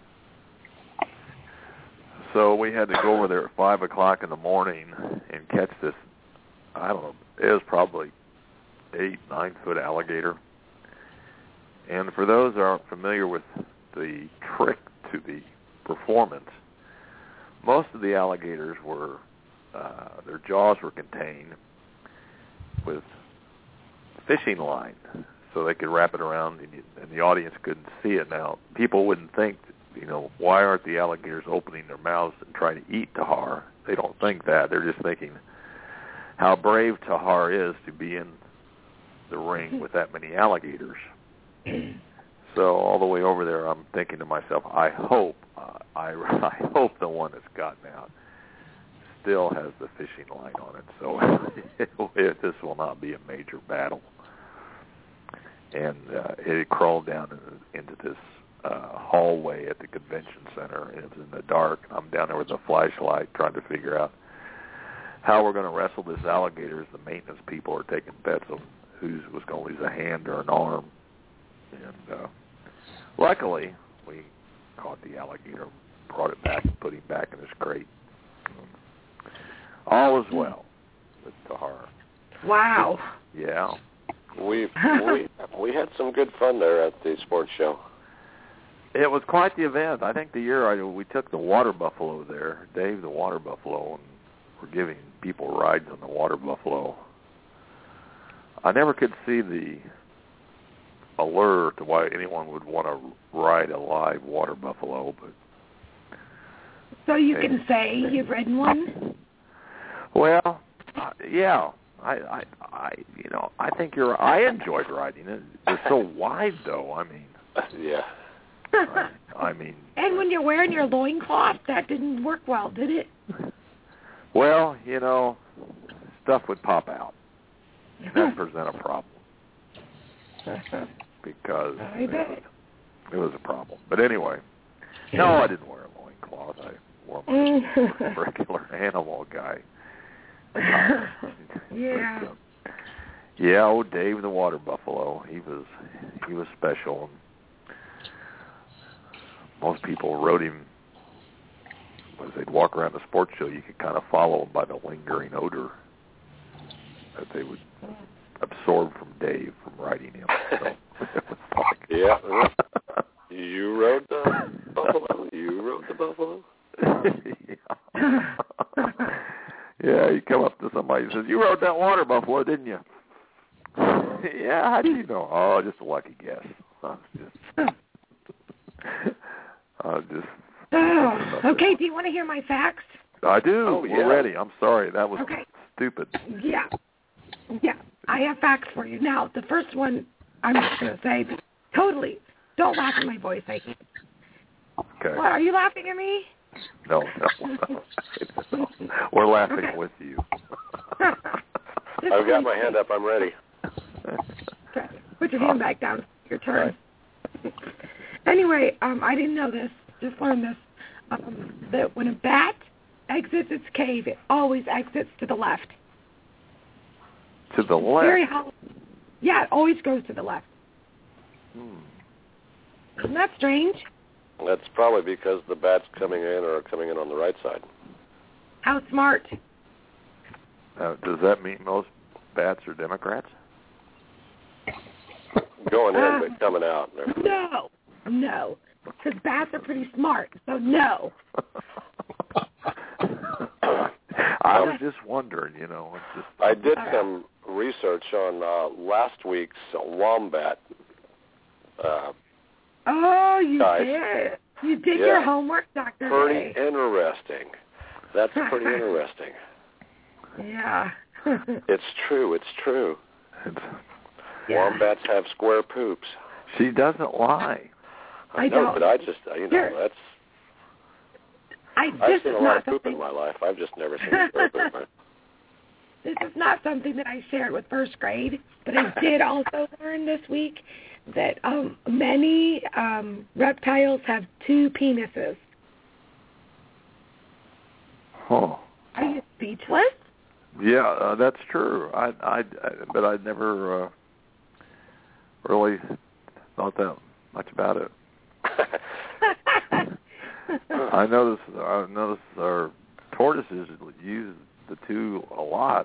So we had to go over there at five o'clock in the morning and catch this, I don't know, it was probably eight, nine-foot alligator. And for those who aren't familiar with the trick to the performance, most of the alligators were, uh, their jaws were contained with fishing line, so they could wrap it around and, you, and the audience couldn't see it. Now, people wouldn't think, you know, why aren't the alligators opening their mouths and trying to eat Tahar? They don't think that. They're just thinking how brave Tahar is to be in the ring with that many alligators. So all the way over there, I'm thinking to myself, I hope, uh, I, I hope the one that's gotten out still has the fishing line on it, so it, it, this will not be a major battle. And uh, it crawled down in, into this uh, hallway at the convention center, and it was in the dark. I'm down there with a flashlight trying to figure out how we're going to wrestle this alligator as the maintenance people are taking bets on who was going to lose a hand or an arm. And uh, luckily, we caught the alligator, brought it back, and put him back in his crate. Um, all is well with Tahar. Wow. Yeah. We we we had some good fun there at the sports show. It was quite the event. I think the year I, we took the water buffalo there, Dave the water buffalo, and we're giving people rides on the water buffalo. I never could see the allure to why anyone would want to ride a live water buffalo, but so you hey. can say you've ridden one? Well, uh, yeah. I, I, I, you know, I think you're. I enjoyed riding it. It's so wide, though. I mean, yeah. I, I mean. And when you're wearing your loincloth, that didn't work well, did it? Well, you know, stuff would pop out. That present a problem because I bet. It, it was a problem. But anyway, no, I didn't wear a loincloth. I wore my regular animal guy. Yeah. But, uh, yeah, old Dave the water buffalo. He was he was special. Most people rode him as they'd walk around the sports show. You could kind of follow him by the lingering odor that they would absorb from Dave from riding him. So it was like, yeah. You rode the buffalo. You rode the buffalo. Yeah. Yeah, you come up to somebody and says, "You rode that water buffalo, didn't you?" Yeah, how do you know? Oh, just a lucky guess. I was just, I was just. Oh, okay, do you want to hear my facts? I do. Oh, We're yeah. ready. I'm sorry. That was okay. stupid. Yeah. Yeah, I have facts for you. Now, the first one, I'm just going to say, totally, don't laugh at my voice. I hate it. Okay. What, are you laughing at me? No, no, no. no. We're laughing okay. with you. I've got my hand up. I'm ready. Okay. Put your hand back down. Your turn. Right. Anyway, um, I didn't know this. Just learned this. Um, that when a bat exits its cave, it always exits to the left. To the left? Very hollow. Yeah, it always goes to the left. Hmm. Isn't that strange? That's probably because the bats coming in are coming in on the right side. How smart. Uh, does that mean most bats are Democrats? Going in, uh, but coming out. No. No. Because bats are pretty smart, so no. I was just wondering, you know. It's just, I did some research on uh, last week's wombat. Uh, oh, you guys. did. You did yeah. your homework, Doctor Pretty Day. interesting. That's pretty interesting. Yeah. It's true. It's true. It's, yeah. Wombats have square poops. She doesn't lie. I, I know, don't. but I just, you know, Here. that's... I, I've seen a lot of poop something... in my life. I've just never seen a square poop. This is not something that I shared with first grade, but I did also learn this week that um, many um, reptiles have two penises. Oh. Are you speechless? Yeah, uh, that's true. I, I, I, but I never uh, really thought that much about it. I notice. I notice our tortoises use the two a lot.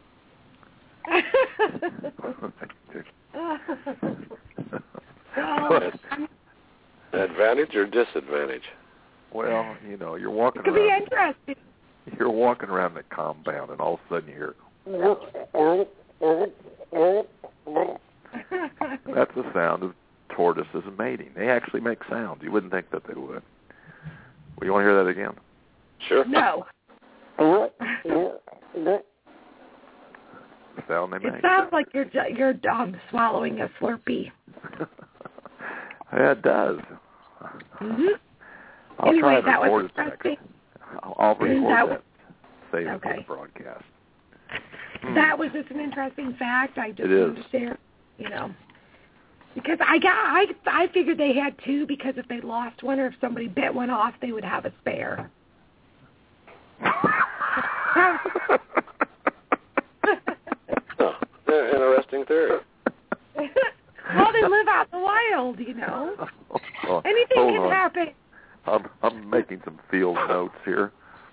Advantage or disadvantage? Well, you know, you're walking it could around. be interesting. You're walking around the compound, and all of a sudden you hear. That's the sound of tortoises mating. They actually make sounds. You wouldn't think that they would. Well, you want to hear that again? Sure. No. The sound they It make. sounds like your your dog swallowing a Slurpee. Yeah, it does. Mm-hmm. I'll anyway, try that to was record it. interesting. I'll, I'll record that. that. Save Okay. it for the broadcast. That was just an interesting fact. I just It wanted is. to share, you know, because I got I I figured they had two because if they lost one or if somebody bit one off, they would have a spare. Oh, interesting theory. Well, they live out in the wild, you know. Oh, Anything hold can on. happen. I'm I'm making some field notes here.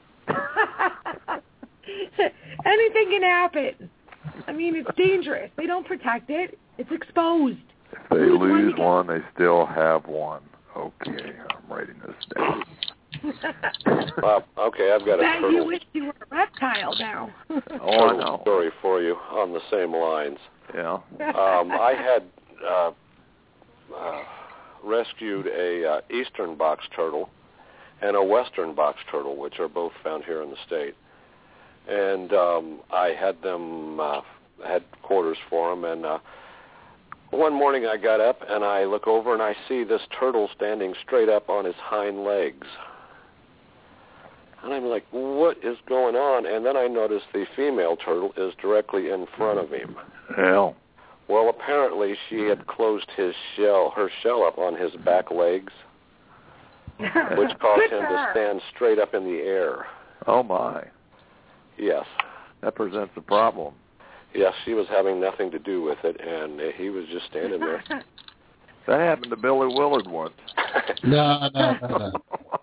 Anything can happen. I mean, it's dangerous. They don't protect it. It's exposed. If they Lose lose one, one, they still have one. Okay, I'm writing this down. uh, okay, I've got a Bet turtle. you wish you were a reptile now. Oh, I know. Story for you on the same lines. Yeah. Um, I had uh, uh, rescued a uh, eastern box turtle and a western box turtle, which are both found here in the state. And um, I had them, uh, had quarters for them, and uh, one morning I got up and I look over and I see this turtle standing straight up on his hind legs. And I'm like, what is going on? And then I notice the female turtle is directly in front of him. Hell. Well, apparently she had closed his shell, her shell up on his back legs, which caused him to stand straight up in the air. Oh, my. Yes. That presents a problem. Yes, she was having nothing to do with it, and he was just standing there. That happened to Billy Willard once. No, no, no, no.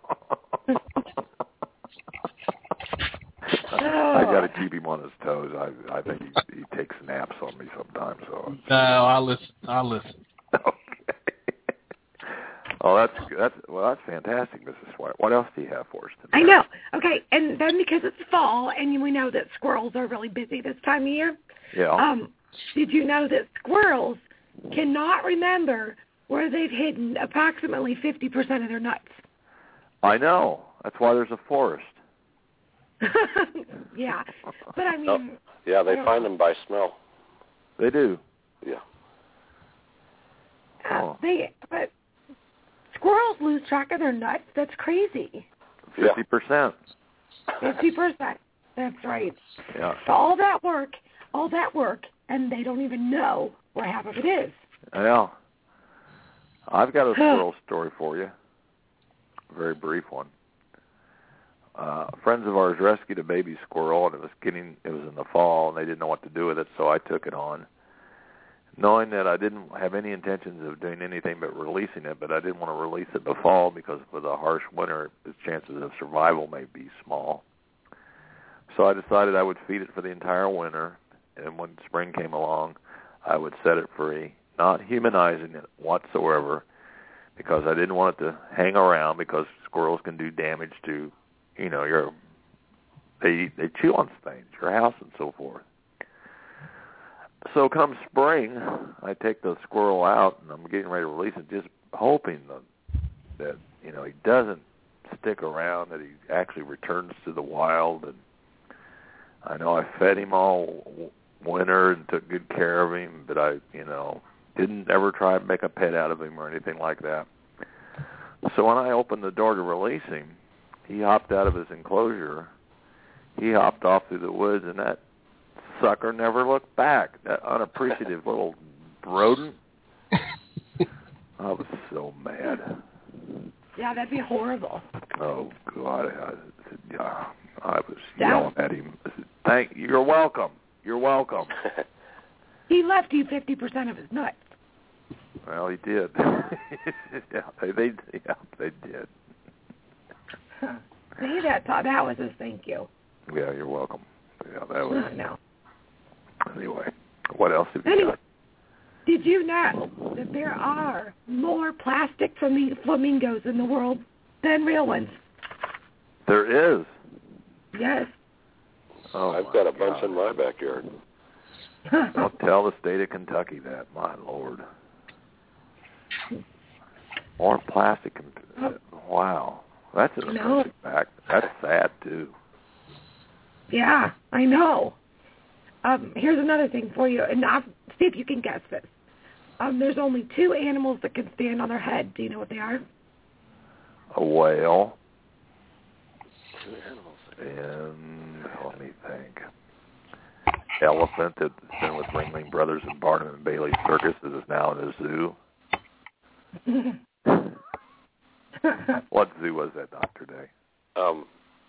I got to keep him on his toes. I I think he, he takes naps on me sometimes. So no, I listen. I listen. Okay. Oh, that's that's well, that's fantastic, Missus White. What else do you have for us today? I know. Okay, and then because it's fall, and we know that squirrels are really busy this time of year. Yeah. Um, did you know that squirrels cannot remember where they've hidden approximately fifty percent of their nuts? I know. That's why there's a forest. Yeah, but I mean... Oh, yeah, they find them by smell. They do. Yeah. Uh, Oh. They, but squirrels lose track of their nuts. That's crazy. Fifty percent. Fifty percent. That's right. Yeah. So all that work, all that work, and they don't even know where half of it is. Yeah. I've got a squirrel story for you. A very brief one. Uh, friends of ours rescued a baby squirrel, and it was getting, it was in the fall, and they didn't know what to do with it, so I took it on, knowing that I didn't have any intentions of doing anything but releasing it, but I didn't want to release it in the fall because with a harsh winter, the chances of survival may be small. So I decided I would feed it for the entire winter, and when spring came along, I would set it free, not humanizing it whatsoever, because I didn't want it to hang around, because squirrels can do damage to, you know, your, they they chew on things, your house and so forth. So come spring, I take the squirrel out, and I'm getting ready to release it, just hoping that, that you know, he doesn't stick around, that he actually returns to the wild. And I know I fed him all winter and took good care of him, but I, you know, didn't ever try to make a pet out of him or anything like that. So when I opened the door to release him, he hopped out of his enclosure. He hopped off through the woods, and that sucker never looked back. That unappreciative little rodent. I was so mad. Yeah, that'd be horrible. Oh, God. I, I, I was yelling at him. I said, Thank you. You're welcome. You're welcome. He left you fifty percent of his nuts. Well, he did. yeah, they, they, yeah, they did. See, that that was his thank you. Yeah, you're welcome. Yeah, that was. No. Anyway, what else have you anyway, got? Did you know that there are more plastic flamingos in the world than real ones? There is. Yes. Oh, I've got a God. bunch in my backyard. Don't tell the state of Kentucky that, my Lord. More plastic. Wow. That's an impressive fact. That's sad, too. Yeah, I know. Um, here's another thing for you, and I'll see if you can guess this. Um, there's only two animals that can stand on their head. Do you know what they are? A whale. Two animals. And let me think. Elephant that's been with Ringling Brothers and Barnum and Bailey Circus that is now in a zoo. What zoo was that, Doctor Day? Um,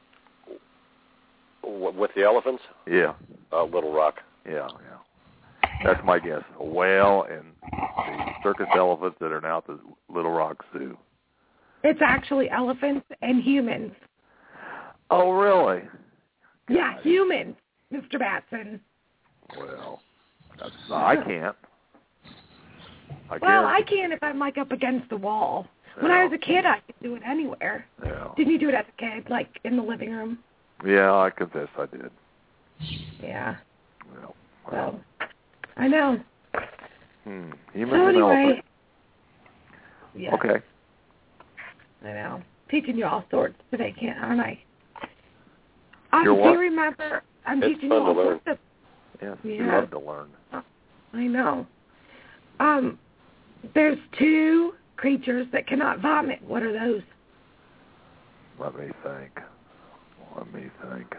w- with the elephants? Yeah. Uh, Little Rock. Yeah, yeah. That's my guess. A whale and the circus elephants that are now at the Little Rock Zoo. It's actually elephants and humans. Oh, really? Yeah, humans, Mister Batson. Well, that's, I can't. I well, guarantee. I can if I'm like up against the wall. When I was a kid, I could do it anywhere. Yeah. Didn't you do it as a kid, like in the living room? Yeah, I confess I did. Yeah. Well, So, I know. Hmm. Human So anyway. development. Yeah. Okay. I know. Teaching you all sorts today, can't aren't I? Um, You're do what? you remember? I'm It's teaching fun you all to learn. sorts of. Yeah, Yeah. you love to learn. I know. Um, there's two creatures that cannot vomit. What are those? Let me think. Let me think.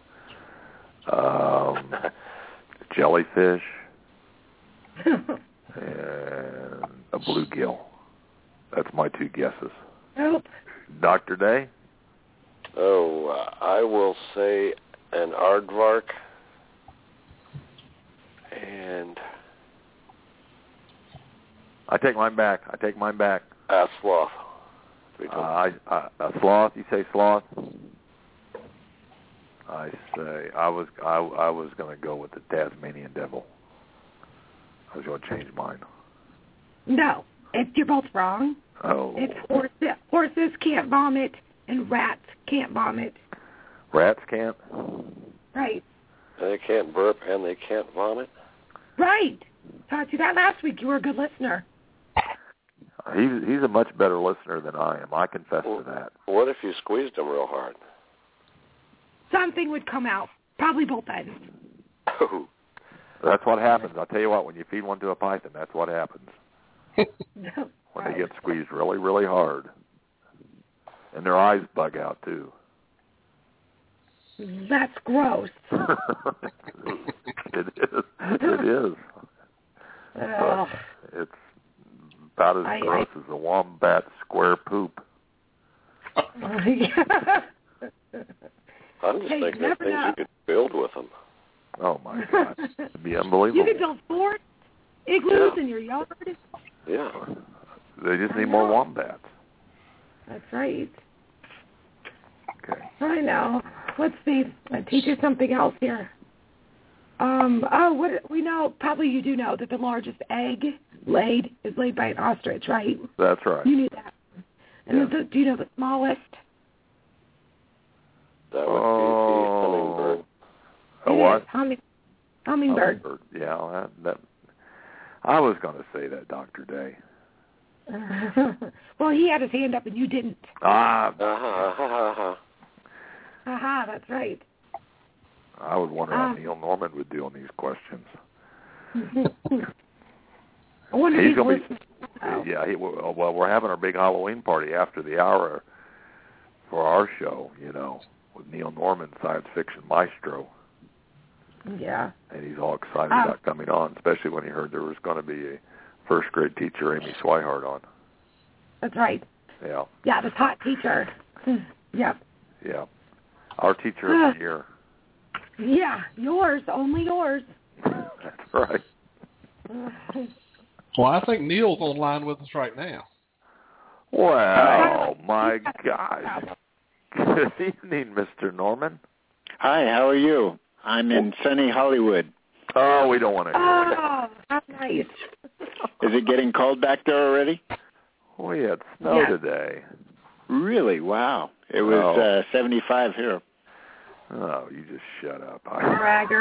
Um, jellyfish and a bluegill. That's my two guesses. Nope. Doctor Day? Oh, uh, I will say an aardvark and I take mine back. I take mine back. a sloth. Uh, I, I, a sloth. You say sloth? I say I was I, I was going to go with the Tasmanian devil. I was going to change mine. No. If you're both wrong. Oh. It's horses. Horses can't vomit, and rats can't vomit. Rats can't? Right. And they can't burp and they can't vomit? Right. Taught you that last week. You were a good listener. He's he's a much better listener than I am. I confess well, to that. What if you squeezed him real hard? Something would come out. Probably both ends. Oh. That's what happens. I'll tell you what, when you feed one to a python, that's what happens. No. When Right. they get squeezed really, really hard. And their eyes bug out, too. That's gross. It is. It is. Oh. It's about as I, gross I, as a wombat square poop. yeah. I'm just Hey, thinking never of things know. you could build with them. Oh, my God. It'd be unbelievable. You could build forts, igloos Yeah. in your yard. Yeah. They just I need more know. wombats. That's right. Okay. I know. Let's see. I teach you something else here. Um. Oh, what we know. Probably you do know that the largest egg laid is laid by an ostrich, right? That's right. You knew that. And Yeah. the, do you know the smallest? That would Oh. be A the hummingbird. It what? is Humming, hummingbird. Hummingbird. Yeah, that, that. I was going to say that, Doctor Day. Well, he had his hand up and you didn't. Ah, Uh-huh, uh-huh. Aha, that's right. I would wonder how Um, Neil Norman would do on these questions. I wonder He's if he's gonna be- listening. Oh. Yeah, he, well, we're having our big Halloween party after the hour for our show, you know, with Neil Norman, science fiction maestro, Yeah. and he's all excited Um, about coming on, especially when he heard there was going to be a first grade teacher, Amy Swihart, on. That's right. Yeah, Yeah, the hot teacher. Yep. yeah. Our teacher of the year. Yeah, yours, only yours. That's right. Well, I think Neil's online with us right now. Well, my gosh. Good evening, Mister Norman. Hi, how are you? I'm in sunny Hollywood. Oh, we don't want to hear it. Oh, how nice. Is it getting cold back there already? We had snow Yeah. today. Really? Wow. It was Oh. uh, seventy-five here. Oh, you just shut up. Bragger.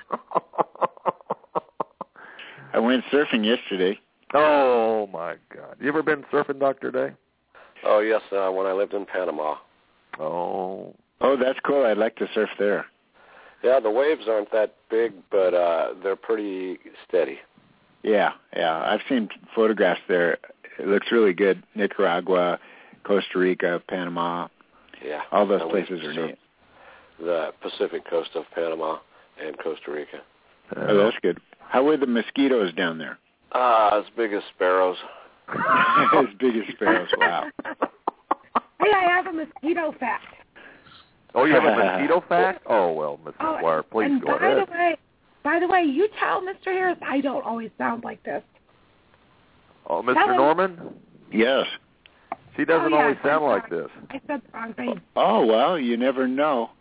I went surfing yesterday. Oh, my God. You ever been surfing, Doctor Day? Oh, yes, uh, when I lived in Panama. Oh. Oh, that's cool. I'd like to surf there. Yeah, the waves aren't that big, but uh, they're pretty steady. Yeah, yeah. I've seen photographs there. It looks really good. Nicaragua, Costa Rica, Panama. Yeah. All those And we places are surfed neat. The Pacific coast of Panama and Costa Rica. Oh, that's good. How were the mosquitoes down there? Ah, as big as sparrows. As big as sparrows. Wow. Hey, I have a mosquito fact. Oh, you have a mosquito fact? Oh, well, Missus Oh, Wire, please and go by ahead. the way, by the way, you tell Mister Harris I don't always sound like this. Oh, Tell Mister him. Norman? Yes. She doesn't Oh, yeah, always sound I'm like sorry. this. I said the wrong thing. Oh, well, you never know.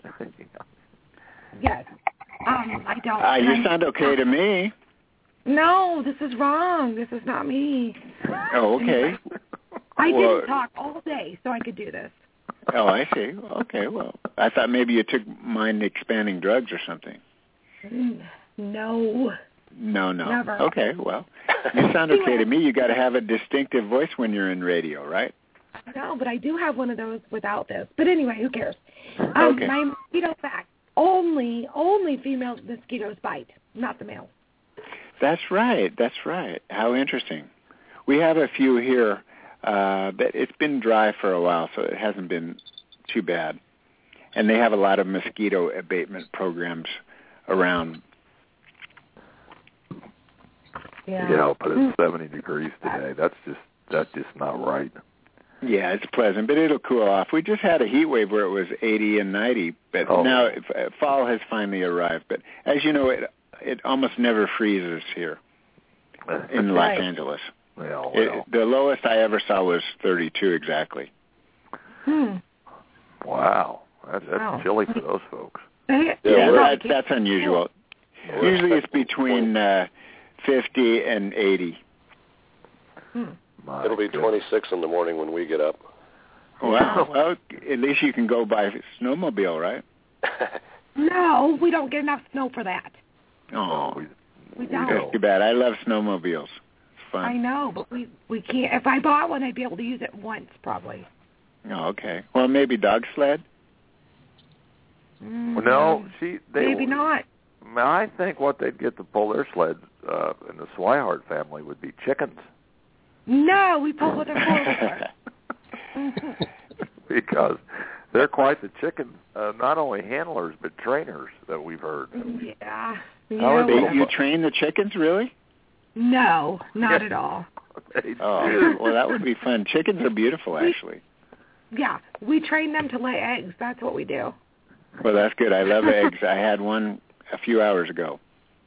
Yes. Um, I don't. Uh, you I'm- sound okay to me. No, this is wrong. This is not me. Oh, okay. I Well- didn't talk all day, so I could do this. Oh, I see. Okay, well, I thought maybe you took mind-expanding drugs or something. Mm, No. No, no. Never. Okay, well, you sound okay to me. You got to have a distinctive voice when you're in radio, right? No, but I do have one of those without this. But anyway, who cares? Um, Okay. My mosquito fact: only, only female mosquitoes bite, not the male. That's right. That's right. How interesting. We have a few here, uh, but it's been dry for a while, so it hasn't been too bad. And they have a lot of mosquito abatement programs around. Yeah. You know, but it's seventy degrees today. That's just that's just not right. Yeah, it's pleasant, but it'll cool off. We just had a heat wave where it was eighty and ninety, but Oh. now it, uh, fall has finally arrived. But as you know, it it almost never freezes here in Los Right. Angeles. Well, It, well. the lowest I ever saw was thirty-two exactly. Hmm. Wow. That's, that's Wow. chilly for those folks. They, Yeah, they that, that's unusual. Yeah. Usually it's between uh, fifty and eighty. Hmm. My It'll be goodness. twenty-six in the morning when we get up. Wow. Well, at least you can go by snowmobile, right? No, we don't get enough snow for that. Oh, We We don't. that's too bad. I love snowmobiles. It's fun. I know, but we we can't. If I bought one, I'd be able to use it once, probably. Oh, okay. Well, maybe dog sled? Mm, Well, no, she. They, maybe not. I think what they'd get to pull their sleds uh, in the Swihart family would be chickens, No, we pulled with a four-wheeler. because they're quite the chicken. Uh, not only handlers but trainers that we've heard. Yeah. How yeah, are they? well, You train the chickens, really? No, not at all. They Oh, do. well, that would be fun. Chickens are beautiful, actually. Yeah, we train them to lay eggs. That's what we do. Well, that's good. I love eggs. I had one a few hours ago.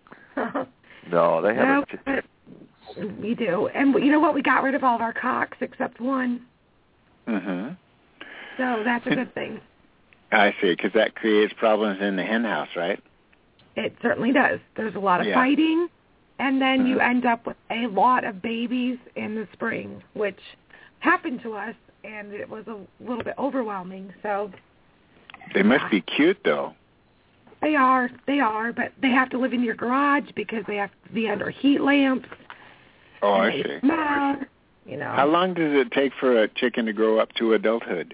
No, they No, haven't. ch- but we do. And you know what? We got rid of all of our cocks except one. Mm-hmm. So that's a good thing. I see, because that creates problems in the hen house, right? It certainly does. There's a lot of Yeah. fighting, and then you Mhm. end up with a lot of babies in the spring, which happened to us, and it was a little bit overwhelming. So They must be cute, though. they are, they are, but they have to live in your garage because they have to be under heat lamps. Oh, and I they see. smell, you know. How long does it take for a chicken to grow up to adulthood?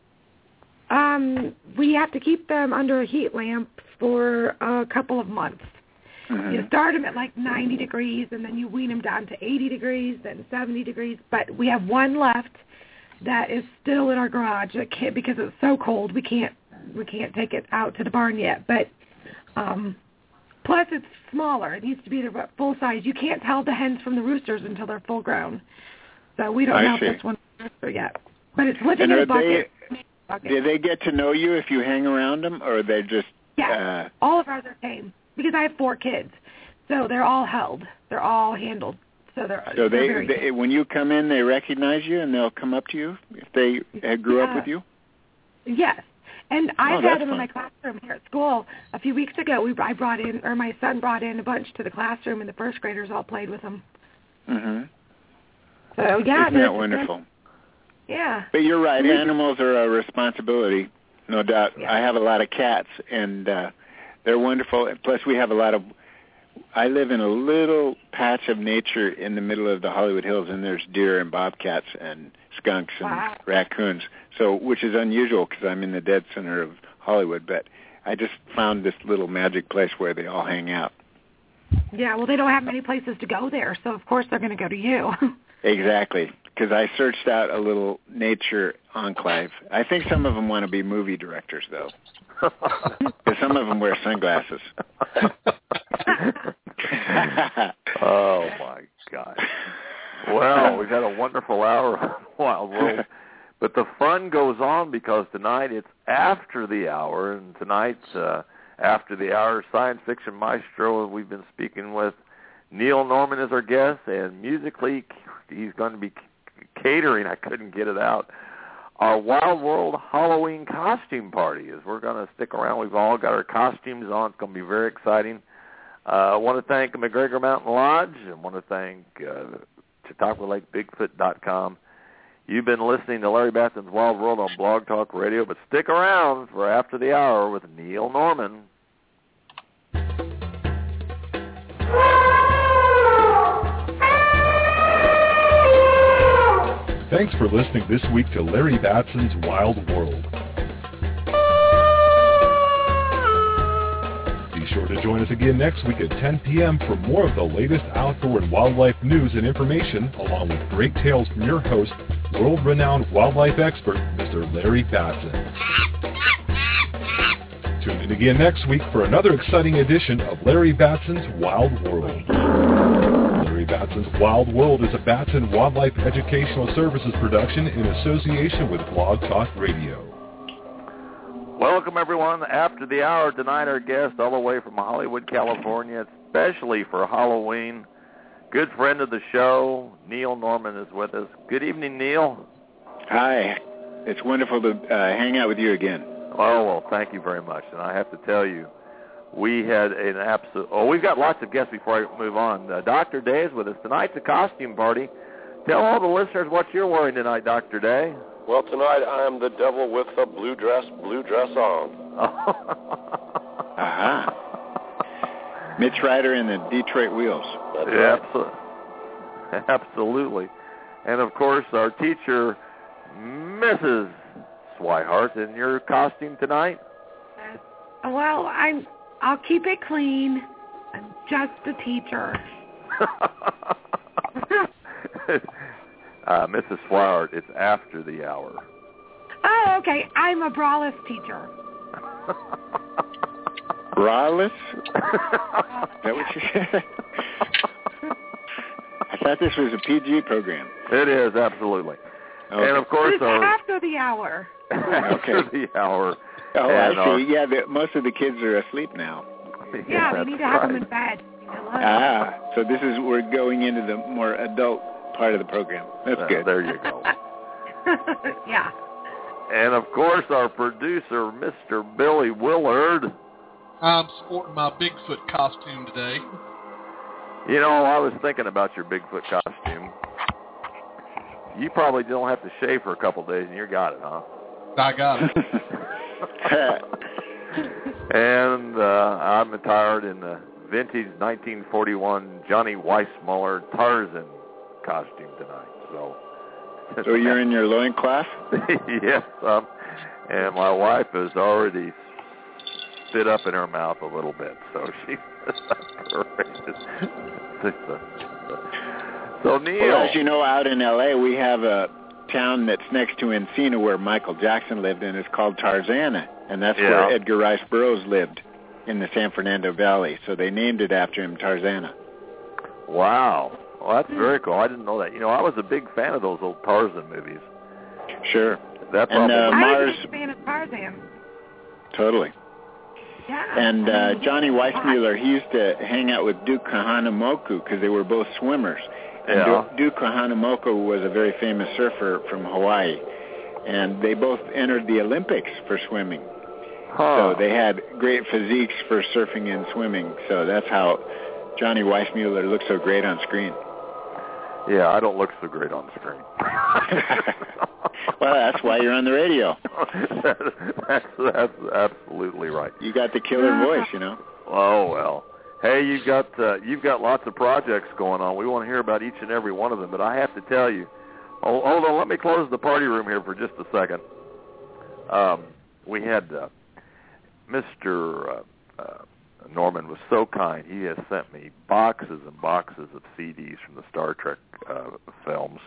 Um, we have to keep them under a heat lamp for a couple of months. Mhm. You start them at like ninety degrees, and then you wean them down to eighty degrees, then seventy degrees. But we have one left that is still in our garage. That can't, because it's so cold, we can't we can't take it out to the barn yet. But um, plus, it's smaller. It needs to be the full size. You can't tell the hens from the roosters until they're full grown. So we don't I know see. if this one's a rooster yet. But it's living And in are a bucket. they, bucket. do they get to know you if you hang around them, or are they just... Yeah, Uh, all of ours are tame because I have four kids, so they're all held. They're all handled. So they're so they're they, very they, when you come in, they recognize you, and they'll come up to you if they uh, grew up Yeah. with you? yes. And I've that's had them in my fun. classroom here at school. A few weeks ago, we I brought in, or my son brought in a bunch to the classroom, and the first graders all played with them. Mm-hmm. So yeah, Isn't they're- that wonderful? Yeah. But you're right. Mhm. Animals are a responsibility, no doubt. Yeah. I have a lot of cats, and uh, they're wonderful. Plus, we have a lot of... I live in a little patch of nature in the middle of the Hollywood Hills, and there's deer and bobcats and skunks and Wow. raccoons, so which is unusual because I'm in the dead center of Hollywood. But I just found this little magic place where they all hang out. Yeah. Well, they don't have many places to go there, so of course they're going to go to you. Exactly, because I searched out a little nature enclave. I think some of them want to be movie directors, though. Because some of them wear sunglasses. Oh my God! Well, we've had a wonderful hour on Wild World, but the fun goes on because tonight it's after the hour, and tonight's uh, after the hour science fiction maestro. We've been speaking with Neil Norman as our guest, and musically he's going to be catering. I couldn't get it out. Our Wild World Halloween costume party is. We're going to stick around. We've all got our costumes on. It's going to be very exciting. Uh, I want to thank McGregor Mountain Lodge. I want to thank uh, Chautauqua Lake Bigfoot dot com. You've been listening to Larry Batson's Wild World on Blog Talk Radio, but stick around for After the Hour with Neil Norman. Thanks for listening this week to Larry Batson's Wild World. Be sure to join us again next week at ten p.m. for more of the latest outdoor and wildlife news and information, along with great tales from your host, world-renowned wildlife expert, Mister Larry Batson. Tune in again next week for another exciting edition of Larry Batson's Wild World. Larry Batson's Wild World is a Batson Wildlife Educational Services production in association with Blog Talk Radio. Welcome, everyone. After the Hour, tonight our guest all the way from Hollywood, California, especially for Halloween. Good friend of the show, Neil Norman, is with us. Good evening, Neil. Hi. It's wonderful to uh, hang out with you again. Oh, well, thank you very much. And I have to tell you, we had an absolute... Oh, we've got lots of guests before I move on. Uh, Doctor Day is with us. Tonight's a costume party. Tell all the listeners what you're wearing tonight, Doctor Day. Well, tonight I am the devil with the blue dress, blue dress on. Uh-huh. Mitch Ryder and the Detroit Wheels. That's yeah, right. Absolutely. Absolutely. And, of course, our teacher, Missus Swihart, in your costume tonight? Uh, well, I'm, I'll keep it clean. I'm just a teacher. uh, Missus Swihart, it's after the hour. Oh, okay. I'm a braless teacher. Braless? Is that what you said? I thought this was a P G program. It is, absolutely. Okay. And, of course, it's our... after the hour. after Okay. the hour. Oh, and I our... see. Yeah, the, most of the kids are asleep now. Yeah, yeah they need to have right. them in bed. Ah, so this is, we're going into the more adult part of the program. That's Uh, good. there you go. Yeah. And, of course, our producer, Mister Billy Willard. I'm sporting my Bigfoot costume today. You know, I was thinking about your Bigfoot costume. You probably don't have to shave for a couple of days, and you got it, huh? I got it. And uh, I'm attired in the vintage nineteen forty-one Johnny Weissmuller Tarzan costume tonight. So, So you're in your loincloth? yes, um, and my wife has already spit up in her mouth a little bit, so she's So, Neil. Well, as you know, out in L A, we have a town that's next to Encino where Michael Jackson lived, and it's called Tarzana, and that's Yeah. where Edgar Rice Burroughs lived in the San Fernando Valley. So they named it after him, Tarzana. Wow. Well, that's very cool. I didn't know that. You know, I was a big fan of those old Tarzan movies. Sure. That And, probably... uh, I Mars- was a big fan of Tarzan. Totally. Yeah. And I uh, mean, Johnny he was Weissmuller, he used to hang out with Duke Kahanamoku because they were both swimmers. And Yeah. Du- Duke Kahanamoku was a very famous surfer from Hawaii. And they both entered the Olympics for swimming. Huh. So they had great physiques for surfing and swimming. So that's how Johnny Weissmuller looks so great on screen. Yeah, I don't look so great on screen. Well, that's why you're on the radio. that's, that's absolutely right. You got the killer voice, you know. Oh, well. Hey, you've got uh, you've got lots of projects going on. We want to hear about each and every one of them, but I have to tell you. Oh, hold on, let me close the party room here for just a second. Um, we had uh, Mister Uh, uh, Norman was so kind. He has sent me boxes and boxes of C Ds from the Star Trek uh, films,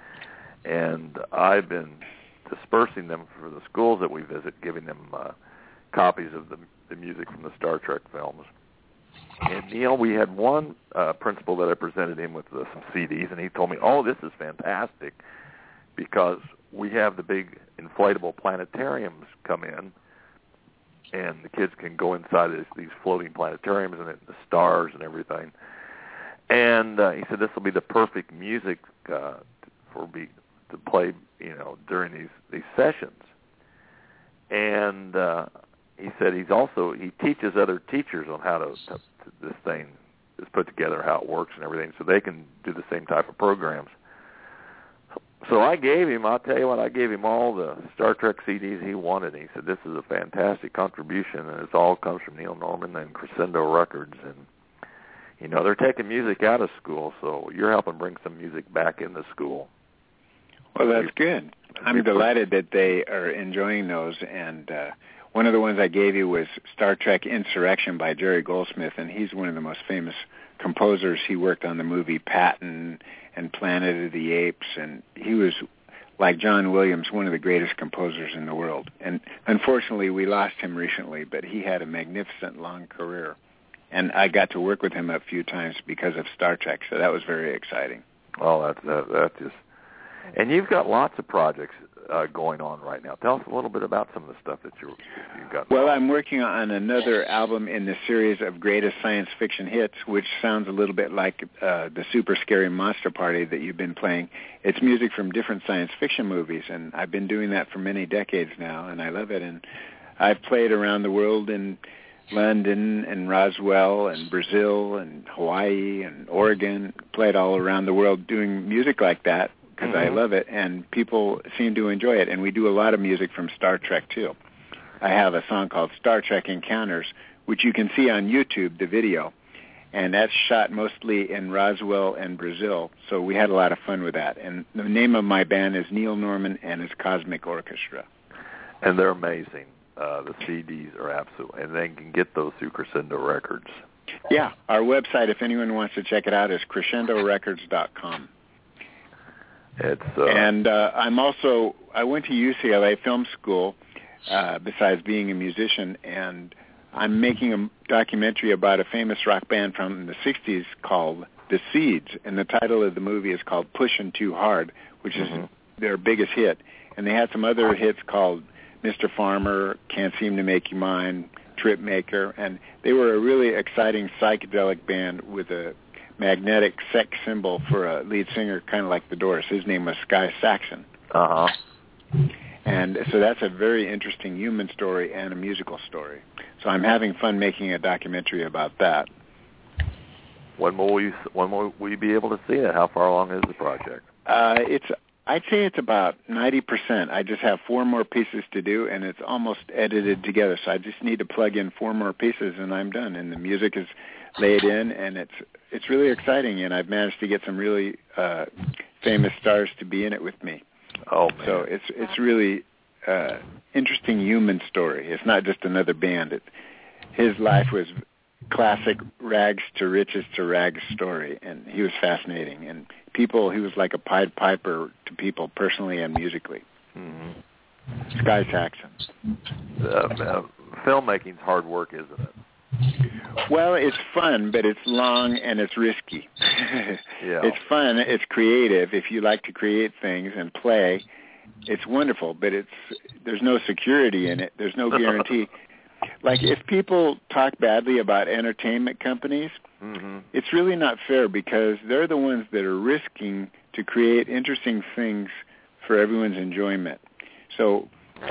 and I've been dispersing them for the schools that we visit, giving them uh, copies of the, the music from the Star Trek films. And, Neil, we had one uh, principal that I presented him with uh, some C Ds, and he told me, oh, this is fantastic, because we have the big inflatable planetariums come in, and the kids can go inside this, these floating planetariums and the stars and everything. And uh, he said this will be the perfect music uh, for be to play, you know, during these these sessions. And uh, he said he's also he teaches other teachers on how to, to, to this thing is put together, how it works and everything, so they can do the same type of programs. So I gave him, I'll tell you what, I gave him all the Star Trek C Ds he wanted. He said, this is a fantastic contribution, and it all comes from Neil Norman and Crescendo Records. And, you know, they're taking music out of school, so you're helping bring some music back into school. Well, that's good. I'm delighted that they are enjoying those. And uh, one of the ones I gave you was Star Trek Insurrection by Jerry Goldsmith, and he's one of the most famous composers. He worked on the movie Patton and Planet of the Apes, and he was, like John Williams, one of the greatest composers in the world. And unfortunately, we lost him recently, but he had a magnificent long career. And I got to work with him a few times because of Star Trek, so that was very exciting. Oh, that's that, that just... And you've got lots of projects uh, going on right now. Tell us a little bit about some of the stuff that you're, you've got. Well, I'm working on another album in the series of greatest science fiction hits, which sounds a little bit like uh, the Super Scary Monster Party that you've been playing. It's music from different science fiction movies, and I've been doing that for many decades now, and I love it. And I've played around the world in London and Roswell and Brazil and Hawaii and Oregon, played all around the world doing music like that, because mm-hmm. I love it, and people seem to enjoy it. And we do a lot of music from Star Trek, too. I have a song called Star Trek Encounters, which you can see on YouTube, the video, and that's shot mostly in Roswell and Brazil, so we had a lot of fun with that. And the name of my band is Neil Norman and his Cosmic Orchestra. And they're amazing. Uh, the C Ds are absolutely, and they can get those through Crescendo Records. Yeah, our website, if anyone wants to check it out, is crescendo records dot com. It's uh, and uh, I'm also I went to U C L A Film School uh, besides being a musician, and I'm making a documentary about a famous rock band from the sixties called The Seeds, and the title of the movie is called Pushin' Too Hard, which is mm-hmm. their biggest hit. And they had some other hits called Mister Farmer, Can't Seem to Make You Mine, Trip Maker, and they were a really exciting psychedelic band with a magnetic sex symbol for a lead singer, kind of like the Doors. His name was Sky Saxon. Uh-huh. And so that's a very interesting human story and a musical story. So I'm having fun making a documentary about that. When will you, when will we be able to see it? How far along is the project? Uh, it's I'd say it's about ninety percent. I just have four more pieces to do, and it's almost edited together. So I just need to plug in four more pieces, and I'm done. And the music is laid in, and it's it's really exciting. And I've managed to get some really uh, famous stars to be in it with me. Oh, man. So it's it's really uh, interesting human story. It's not just another band. It, his life was classic rags to riches to rags story, and he was fascinating. And people, he was like a Pied Piper to people personally and musically. Mm-hmm. Sky Saxon. Uh, uh, filmmaking's hard work, isn't it? Well, it's fun, but it's long and it's risky. Yeah. It's fun, it's creative. If you like to create things and play, it's wonderful, but it's there's no security in it. There's no guarantee. Like, if people talk badly about entertainment companies, mm-hmm. it's really not fair, because they're the ones that are risking to create interesting things for everyone's enjoyment. So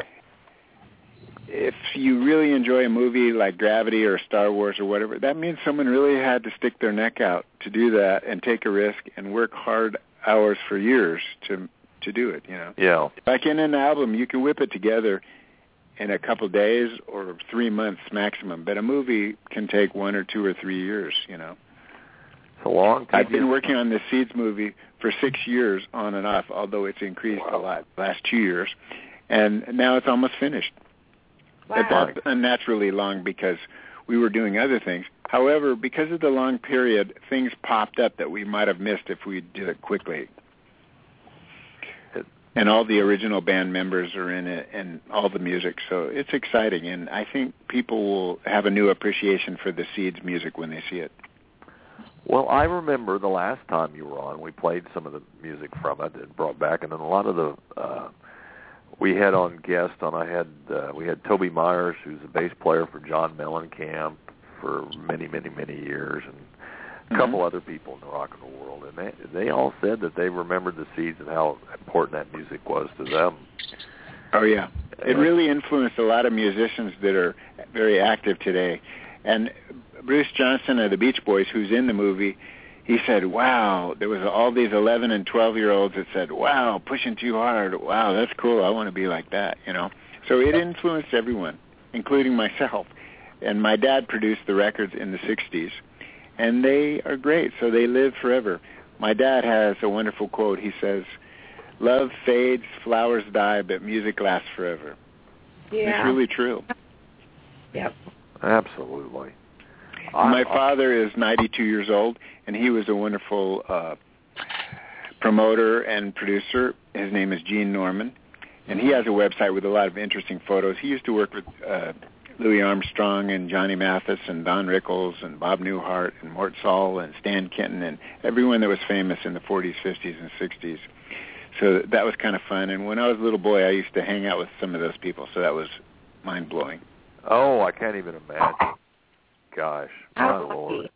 if you really enjoy a movie like Gravity or Star Wars or whatever, that means someone really had to stick their neck out to do that and take a risk and work hard hours for years to to do it, you know. Yeah. Like in an album, you can whip it together in a couple days or three months maximum, but a movie can take one or two or three years, you know. It's a long time. I've been working on the Seeds movie for six years on and off, although it's increased wow. a lot the last two years, and now it's almost finished. Wow. That's unnaturally long because we were doing other things. However, because of the long period, things popped up that we might have missed if we did it quickly. And all the original band members are in it and all the music, so it's exciting. And I think people will have a new appreciation for the Seeds music when they see it. Well, I remember the last time you were on, we played some of the music from it and brought back, and then a lot of the... Uh, we had on guests on. I had uh, we had Toby Myers, who's a bass player for John Mellencamp for many, many, many years, and a mm-hmm. couple other people in the rock and roll world, and they they all said that they remembered the Seeds and how important that music was to them. Oh yeah, it really influenced a lot of musicians that are very active today. And Bruce Johnson of the Beach Boys, who's in the movie, he said, wow, there was all these eleven and twelve-year-olds that said, wow, pushing too hard. Wow, that's cool. I want to be like that, you know. So it influenced everyone, including myself. And my dad produced the records in the sixties, and they are great, so they live forever. My dad has a wonderful quote. He says, love fades, flowers die, but music lasts forever. Yeah. It's really true. Yep. Absolutely. My father is ninety-two years old, and he was a wonderful uh, promoter and producer. His name is Gene Norman, and he has a website with a lot of interesting photos. He used to work with uh, Louis Armstrong and Johnny Mathis and Don Rickles and Bob Newhart and Mort Saul and Stan Kenton and everyone that was famous in the forties, fifties, and sixties. So that was kind of fun. And when I was a little boy, I used to hang out with some of those people, so that was mind-blowing. Oh, I can't even imagine. Gosh, my Lord.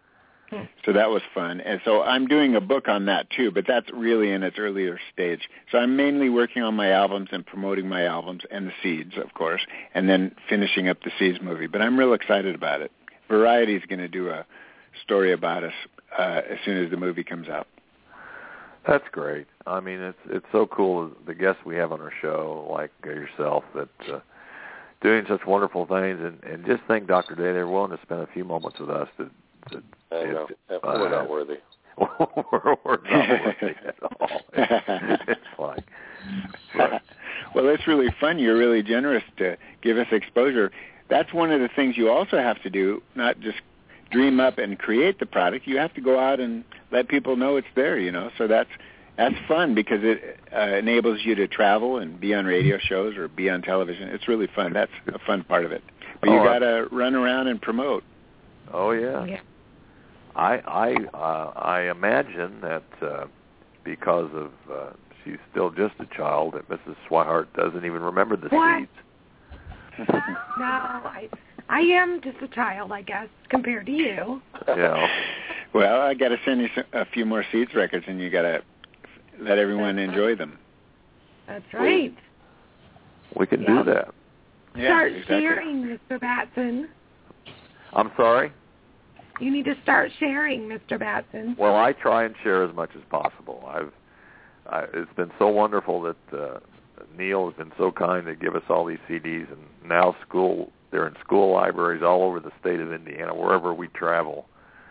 So that was fun. And so I'm doing a book on that, too, but that's really in its earlier stage. So I'm mainly working on my albums and promoting my albums and the Seeds, of course, and then finishing up the Seeds movie. But I'm real excited about it. Variety is going to do a story about us uh, as soon as the movie comes out. That's great. I mean, it's it's so cool, the guests we have on our show, like yourself, that uh, doing such wonderful things. And, and just think, Doctor Day, they're willing to spend a few moments with us to to I know. It, we're uh, not worthy. we're, we're not worthy at all. It's, it's like, but. Well, it's really fun. You're really generous to give us exposure. That's one of the things you also have to do, not just dream up and create the product. You have to go out and let people know it's there, you know. So that's that's fun because it uh, enables you to travel and be on radio shows or be on television. It's really fun. That's a fun part of it. But you oh, got to run around and promote. Oh, yeah. Yeah. I I uh, I imagine that uh, because of uh, she's still just a child, that Missus Swihart doesn't even remember the What? Seeds. No, I I am just a child, I guess, compared to you. Yeah. Well, I got to send you some, a few more Seeds records, and you got to let everyone That's enjoy right. them. That's right. We can Yeah. do that. Yeah, Start exactly. sharing, Mister Batson. I'm sorry? You need to start sharing, Mister Batson. Well, I try and share as much as possible. I've I, it's been so wonderful that uh, Neil has been so kind to give us all these C Ds, and now school they're in school libraries all over the state of Indiana. Wherever we travel,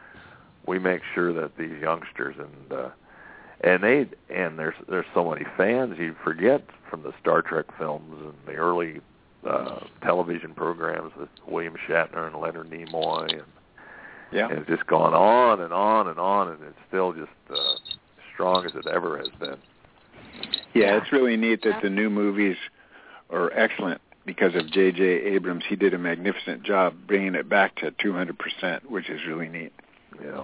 we make sure that these youngsters and uh, and they and there's there's so many fans you forget from the Star Trek films and the early uh, television programs with William Shatner and Leonard Nimoy, and, yeah. and it's just gone on and on and on, and it's still just uh, strong as it ever has been. Yeah, it's really neat that the new movies are excellent because of J J. Abrams. He did a magnificent job bringing it back to two hundred percent, which is really neat. Yeah.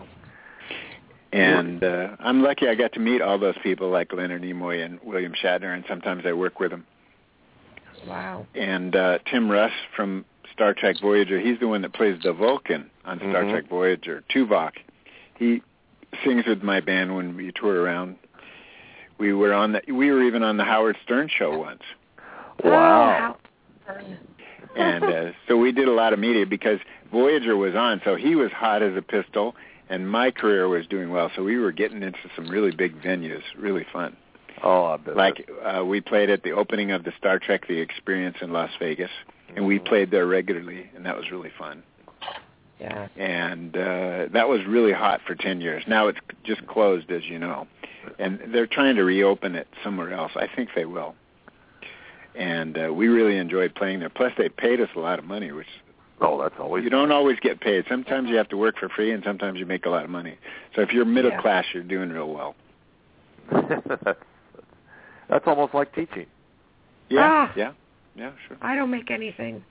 And uh, I'm lucky I got to meet all those people like Leonard Nimoy and William Shatner, and sometimes I work with them. Wow. And uh, Tim Russ from Star Trek Voyager, he's the one that plays the Vulcan on Star Mm-hmm. Trek Voyager, Tuvok. He sings with my band when we tour around. We were on the, we were even on the Howard Stern show once. Wow. Oh, And uh, so we did a lot of media because Voyager was on, so he was hot as a pistol, and my career was doing well. So we were getting into some really big venues, really fun. Oh, I bet. Like uh, we played at the opening of the Star Trek The Experience in Las Vegas, and we played there regularly, and that was really fun. Yeah. And uh, that was really hot for ten years. Now it's just closed, as you know. And they're trying to reopen it somewhere else. I think they will. And uh, we really enjoyed playing there. Plus, they paid us a lot of money, which oh, that's always you don't always get paid. Sometimes you have to work for free, and sometimes you make a lot of money. So if you're middle Yeah. class, you're doing real well. that's, that's almost like teaching. Yeah, Ah. yeah, yeah, sure. I don't make anything.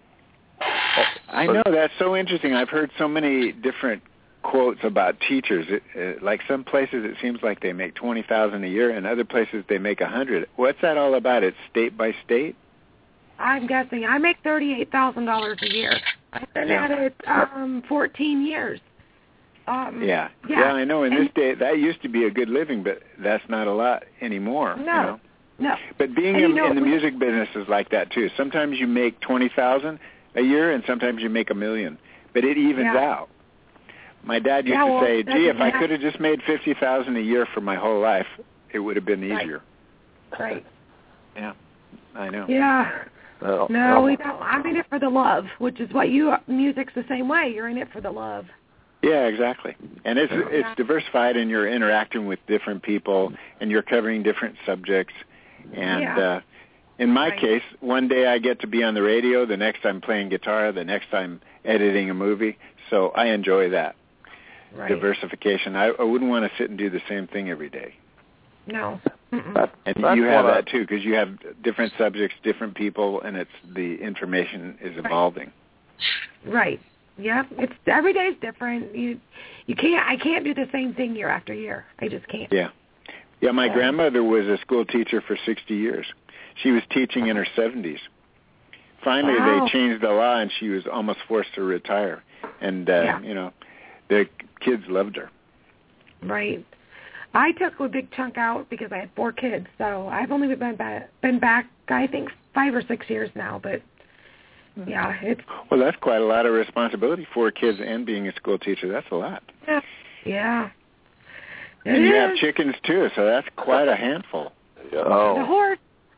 I know, that's so interesting. I've heard so many different quotes about teachers. It, uh, like some places it seems like they make twenty thousand dollars a year, and other places they make a hundred. What's that all about? It's state by state? I'm guessing. I make thirty-eight thousand dollars a year. I've been Yeah. at it um, fourteen years. Um, Yeah. yeah. Yeah, I know. In And- this day, that used to be a good living, but that's not a lot anymore. No. You know? No. But being And in, you know, in the we- music business is like that too. Sometimes you make twenty thousand a year, and sometimes you make a million. But it evens Yeah. out. My dad used Yeah, well, to say, that's "Gee, if I exact- could have just made fifty thousand a year for my whole life, it would have been Right. easier." Right. Yeah, I know. Yeah. Well, No, well, we don't. I'm in it for the love, which is what you music's the same way. You're in it for the love. Yeah, exactly. And it's Yeah. it's diversified, and you're interacting with different people, and you're covering different subjects. And Yeah. uh, in my Right. case, one day I get to be on the radio, the next I'm playing guitar, the next I'm editing a movie. So I enjoy that Right. diversification. I, I wouldn't want to sit and do the same thing every day. No. That, And that's you have what I- that too, because you have different subjects, different people, and it's the information is evolving. Right. Yeah. It's every day's different. You you can't. I can't do the same thing year after year. I just can't. Yeah. Yeah, my Yeah. grandmother was a school teacher for sixty years. She was teaching in her seventies. Finally, Wow. they changed the law, and she was almost forced to retire. And, uh, Yeah. you know, the kids loved her. Right. I took a big chunk out because I had four kids, so I've only been back, been back, I think, five or six years now. But yeah, it's Well, that's quite a lot of responsibility, four kids and being a school teacher. That's a lot. yeah, yeah. It and you is. have chickens, too, so that's quite a handful. Yeah. The Oh, horse.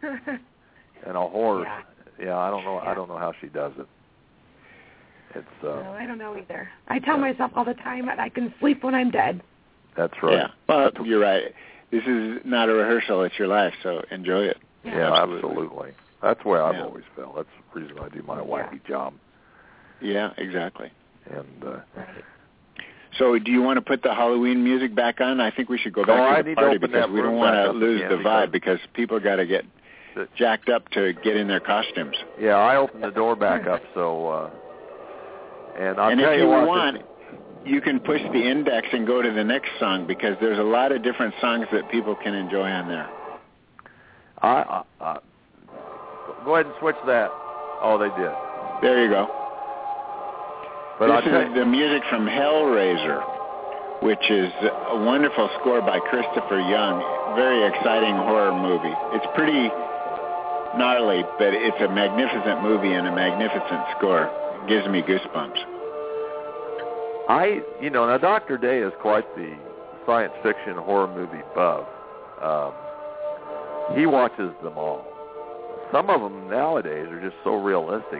and a horse. Yeah. Yeah, I don't know. Yeah. I don't know how she does it. It's uh, No, I don't know either. I tell myself all the time that I can sleep when I'm dead. that's right. Yeah, well, you're right. This is not a rehearsal. It's your life, so enjoy it. Yeah, absolutely. That's the way I've Yeah. always felt. That's the reason I do my wacky job. Yeah, exactly. And uh, So do you want to put the Halloween music back on? I think we should go back No, I to the need to party open because that we don't room want back to up lose again the vibe because- because people got to get jacked up to get in their costumes. yeah, I opened the door back up. So, uh, and I'll and tell if you you what, want, you can push the index and go to the next song because there's a lot of different songs that people can enjoy on there. I, I, I go ahead and switch that. Oh, they did. There you go. But I'll this tell is you, the music from Hellraiser, which is a wonderful score by Christopher Young. Very exciting horror movie. It's pretty gnarly, but it's a magnificent movie and a magnificent score. It gives me goosebumps. I, you know, now Doctor Day is quite the science fiction horror movie buff. Um, he watches them all. Some of them nowadays are just so realistic.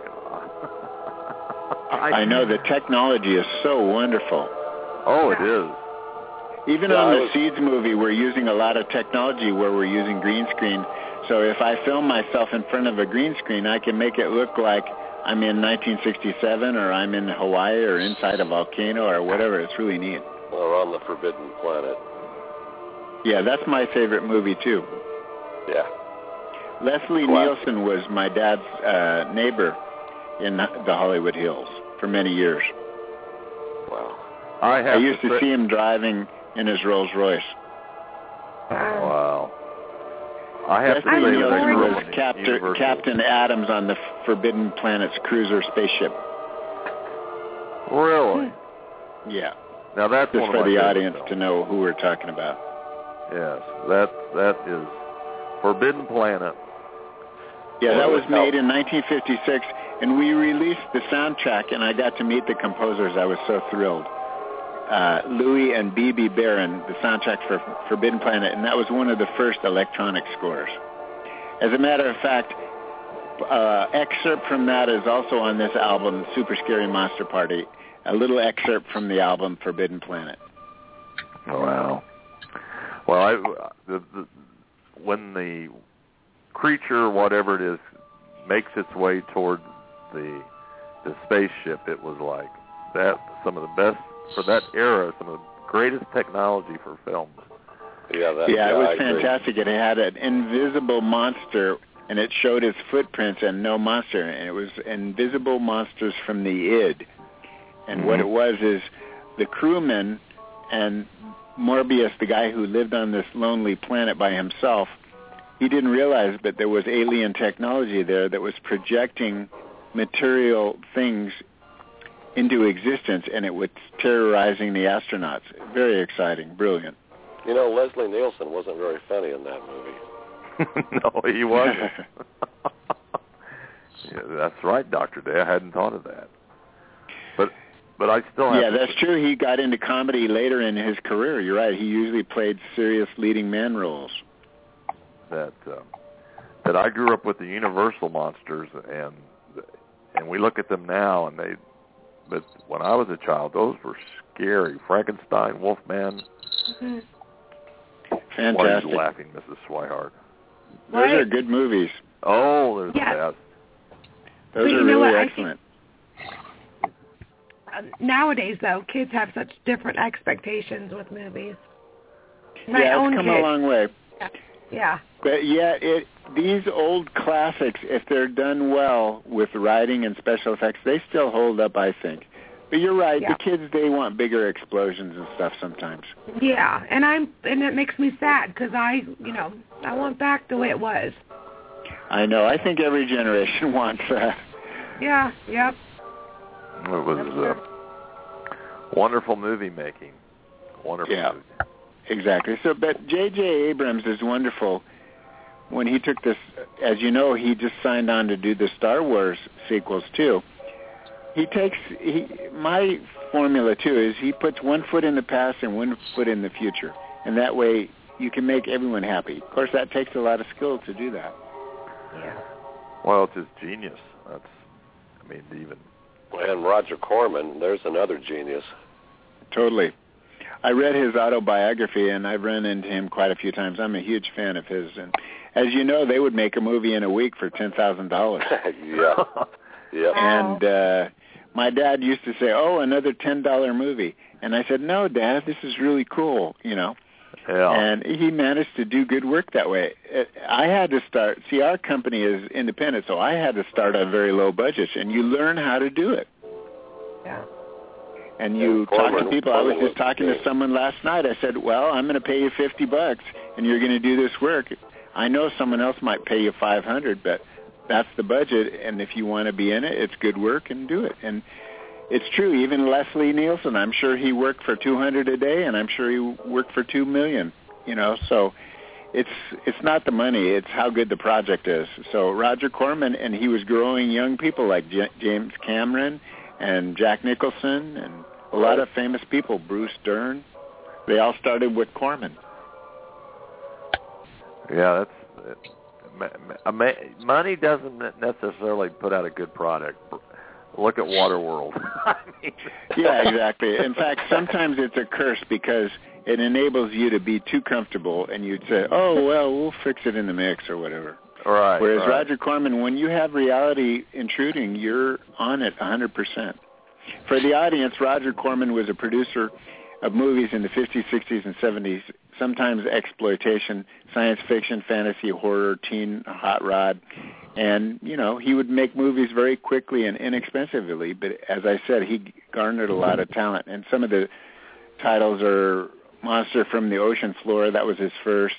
I, I know the technology is so wonderful. Oh, it is. Even Yeah, on I the was- Seeds movie, we're using a lot of technology where we're using green screen. So if I film myself in front of a green screen, I can make it look like I'm in nineteen sixty-seven or I'm in Hawaii or inside a volcano or whatever. It's really neat. Or on the Forbidden Planet. Yeah, that's my favorite movie, too. Yeah. Leslie Classic. Nielsen was my dad's uh, neighbor in the Hollywood Hills for many years. Wow. I have I used to say- see him driving in his Rolls Royce. Wow. I have to Leslie say that Nielsen I grew was up in the Captain, Universal- Captain Adams on the Forbidden Planet's cruiser spaceship. Really? Yeah. Now that's Just one of for my the favorite audience films. to know who we're talking about. Yes, that that is Forbidden Planet. Yeah, that Well, was made in nineteen fifty-six, and we released the soundtrack, and I got to meet the composers. I was so thrilled. Uh, Louis and B B Barron, the soundtrack for Forbidden Planet, and that was one of the first electronic scores. As a matter of fact, uh, excerpt from that is also on this album, Super Scary Monster Party, a little excerpt from the album Forbidden Planet. Wow. Well, I, the, the, when the creature, whatever it is, makes its way toward the the spaceship, it was like that. Some of the best for that era, some of the greatest technology for film. Yeah, that, yeah, it was I agree. fantastic. It had an invisible monster, and it showed its footprints and no monster. And it was invisible monsters from the id. And Mm-hmm. what it was is the crewmen and Morbius, the guy who lived on this lonely planet by himself, he didn't realize that there was alien technology there that was projecting material things into existence, and it was terrorizing the astronauts. Very exciting, brilliant. You know, Leslie Nielsen wasn't very funny in that movie. No, he wasn't. Yeah, that's right, Doctor Day. I hadn't thought of that. But but I still have Yeah, to, that's true. He got into comedy later in his career. You're right. He usually played serious leading man roles. that uh, that I grew up with the Universal monsters, and and we look at them now, and they. But when I was a child, those were scary. Frankenstein, Wolfman. Mm-hmm. Fantastic. Why are you laughing, Missus Swihart? Those Right. are good movies. Oh, they're Yeah. the best. Those But are you know really what? I excellent. Uh, nowadays, though, kids have such different expectations with movies. My yeah, own it's come kids. a long way. Yeah. But yeah, it these old classics, if they're done well with writing and special effects, they still hold up, I think. But you're right, Yeah. the kids, they want bigger explosions and stuff sometimes. Yeah, and I'm and it makes me sad because I, you know, I want back the way it was. I know. I think every generation wants that. Yeah. Yep. It was uh, wonderful movie making. Wonderful Yeah. movie. Exactly. So, but J J. Abrams is wonderful. When he took this, as you know, he just signed on to do the Star Wars sequels too. He takes he my formula too is he puts one foot in the past and one foot in the future, and that way you can make everyone happy. Of course, that takes a lot of skill to do that. Yeah. Well, it's just genius. That's, I mean, even. And Roger Corman, there's another genius. Totally. I read his autobiography, and I've run into him quite a few times. I'm a huge fan of his. And as you know, they would make a movie in a week for ten thousand dollars. yeah. Yeah. And uh, my dad used to say, oh, another ten dollar movie. And I said, no, Dad, this is really cool, you know. Yeah. And he managed to do good work that way. It, I had to start, see, our company is independent, so I had to start on very low budgets, and you learn how to do it. Yeah. And you Yeah, talk Corman- to people. I was Corman just talking was to someone last night. I said, well, I'm going to pay you fifty bucks, and you're going to do this work. I know someone else might pay you five hundred, but that's the budget, and if you want to be in it, it's good work, and do it. And it's true. Even Leslie Nielsen, I'm sure he worked for two hundred a day, and I'm sure he worked for two million. You know, so it's it's not the money; it's how good the project is. So Roger Corman, and he was growing young people like J- James Cameron and Jack Nicholson, and a lot of famous people. Bruce Dern, they all started with Corman. Yeah, that's. It, ma- ma- money doesn't necessarily put out a good product. Look at Waterworld. I mean, Yeah, exactly. In fact, sometimes it's a curse because it enables you to be too comfortable, and you'd say, oh, well, we'll fix it in the mix or whatever. Right. Whereas right. Roger Corman, when you have reality intruding, you're on it one hundred percent. For the audience, Roger Corman was a producer of movies in the fifties, sixties, and seventies, sometimes exploitation, science fiction, fantasy, horror, teen, hot rod. And, you know, he would make movies very quickly and inexpensively, but as I said, he garnered a lot of talent. And some of the titles are Monster from the Ocean Floor, that was his first,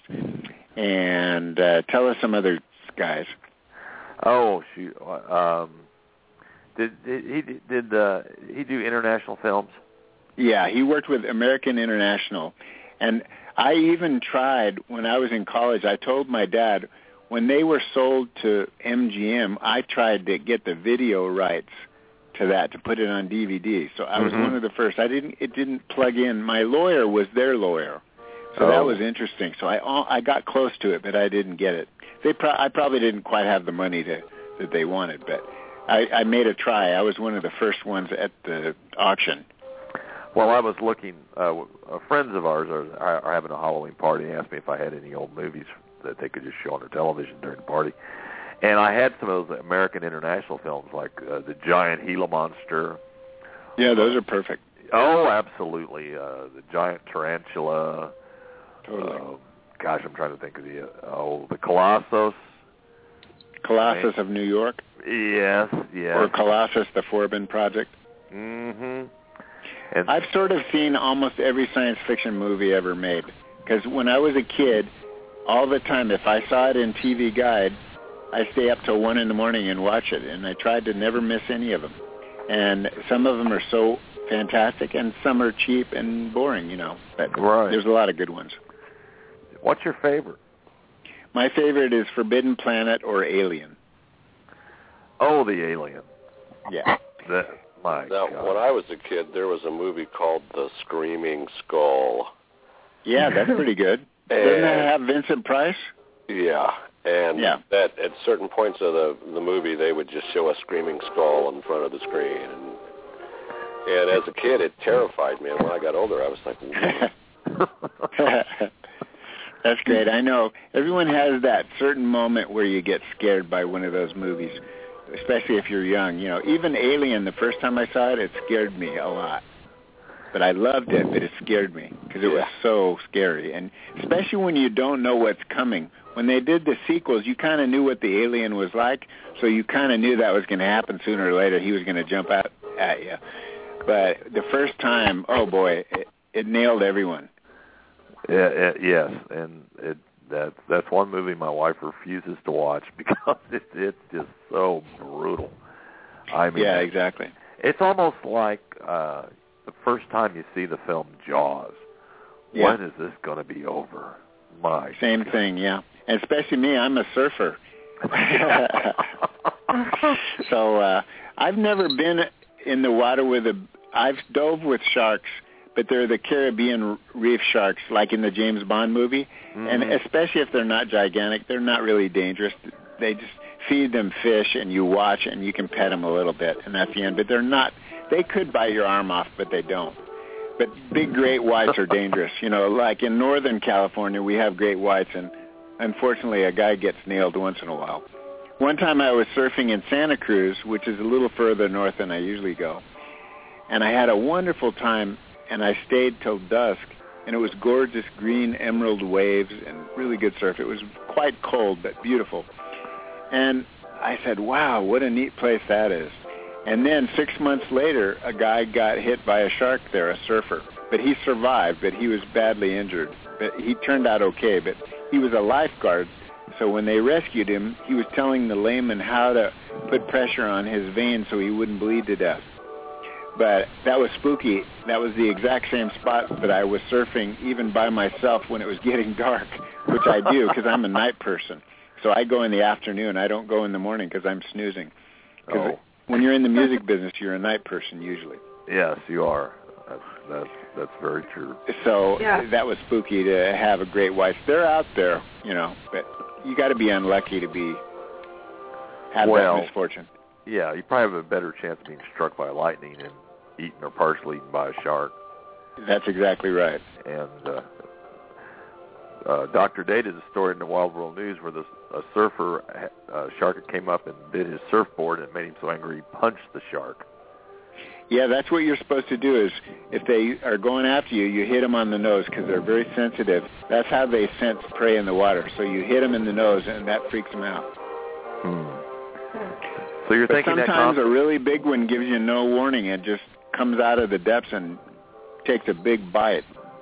and uh, tell us some other guys. Oh, shoot. Um, did, did he did uh, he do international films? Yeah, he worked with American International. And I even tried, when I was in college, I told my dad, when they were sold to M G M, I tried to get the video rights to that, to put it on D V D. So I was Mhm. one of the first. I didn't. It didn't plug in. My lawyer was their lawyer. So Oh. that was interesting. So I I got close to it, but I didn't get it. They pro- I probably didn't quite have the money to that they wanted, but I, I made a try. I was one of the first ones at the auction. Well, I was looking. Uh, uh, friends of ours are, are having a Halloween party and asked me if I had any old movies that they could just show on their television during the party. And I had some of those American International films, like uh, the Giant Gila Monster. Yeah, those are perfect. Oh, absolutely. Uh, the Giant Tarantula. Totally. Uh, gosh, I'm trying to think of the uh, oh the Colossus. Colossus of New York. Yes, yes. Or Colossus, the Forbin Project. Mm-hmm. And I've sort of seen almost every science fiction movie ever made. Because when I was a kid, all the time, if I saw it in T V Guide, I stay up till one in the morning and watch it. And I tried to never miss any of them. And some of them are so fantastic, and some are cheap and boring, you know. But right. There's a lot of good ones. What's your favorite? My favorite is Forbidden Planet or Alien. Oh, the Alien. Yeah. The, My now, God. when I was a kid, there was a movie called The Screaming Skull. Yeah, that's pretty good. Doesn't that have Vincent Price? Yeah, and yeah. that at certain points of the the movie, they would just show a screaming skull in front of the screen, and and as a kid, it terrified me. And when I got older, I was like, that's great. I know everyone has that certain moment where you get scared by one of those movies, especially if you're young. You know, even Alien, the first time I saw it, it scared me a lot. But I loved it, but it scared me because it was so scary. And especially when you don't know what's coming. When they did the sequels, you kind of knew what the alien was like, so you kind of knew that was going to happen sooner or later. He was going to jump out at you. But the first time, oh boy, it, it nailed everyone. Yeah, it, yes, and it that's that's one movie my wife refuses to watch because it, it's just so brutal. I mean, yeah, exactly. It's almost like uh, the first time you see the film Jaws. Yeah. When is this going to be over? My Same God. thing, yeah. And especially me, I'm a surfer. so uh, I've never been in the water with a. I've dove with sharks, but they're the Caribbean reef sharks, like in the James Bond movie. Mm-hmm. And especially if they're not gigantic, they're not really dangerous. They just feed them fish, and you watch, and you can pet them a little bit, and that's the end. But they're not. They could bite your arm off, but they don't. But big great whites are dangerous. You know, like in Northern California, we have great whites, and unfortunately, a guy gets nailed once in a while. One time I was surfing in Santa Cruz, which is a little further north than I usually go, and I had a wonderful time, and I stayed till dusk, and it was gorgeous green emerald waves and really good surf. It was quite cold, but beautiful. And I said, wow, what a neat place that is. And then six months later, a guy got hit by a shark there, a surfer. But he survived, but he was badly injured. But he turned out okay, but he was a lifeguard. So when they rescued him, he was telling the layman how to put pressure on his veins so he wouldn't bleed to death. But that was spooky. That was the exact same spot that I was surfing even by myself when it was getting dark, which I do because I'm a night person. So I go in the afternoon. I don't go in the morning because I'm snoozing. Because oh. when you're in the music business, you're a night person usually. Yes, you are. That's that's, that's very true. So yeah. that was spooky to have a great white. They're out there, you know, but you got to be unlucky to be have well, that misfortune. Yeah, you probably have a better chance of being struck by lightning and eaten or partially eaten by a shark. That's exactly right. And uh, uh, Doctor Day did a story in the Wild World News where this, a surfer, a shark came up and bit his surfboard, and it made him so angry he punched the shark. Yeah, that's what you're supposed to do is if they are going after you, you hit them on the nose because they're very sensitive. That's how they sense prey in the water. So you hit them in the nose, and that freaks them out. Hmm. So you're but thinking that sometimes concept- a really big one gives you no warning. It just comes out of the depths and takes a big bite.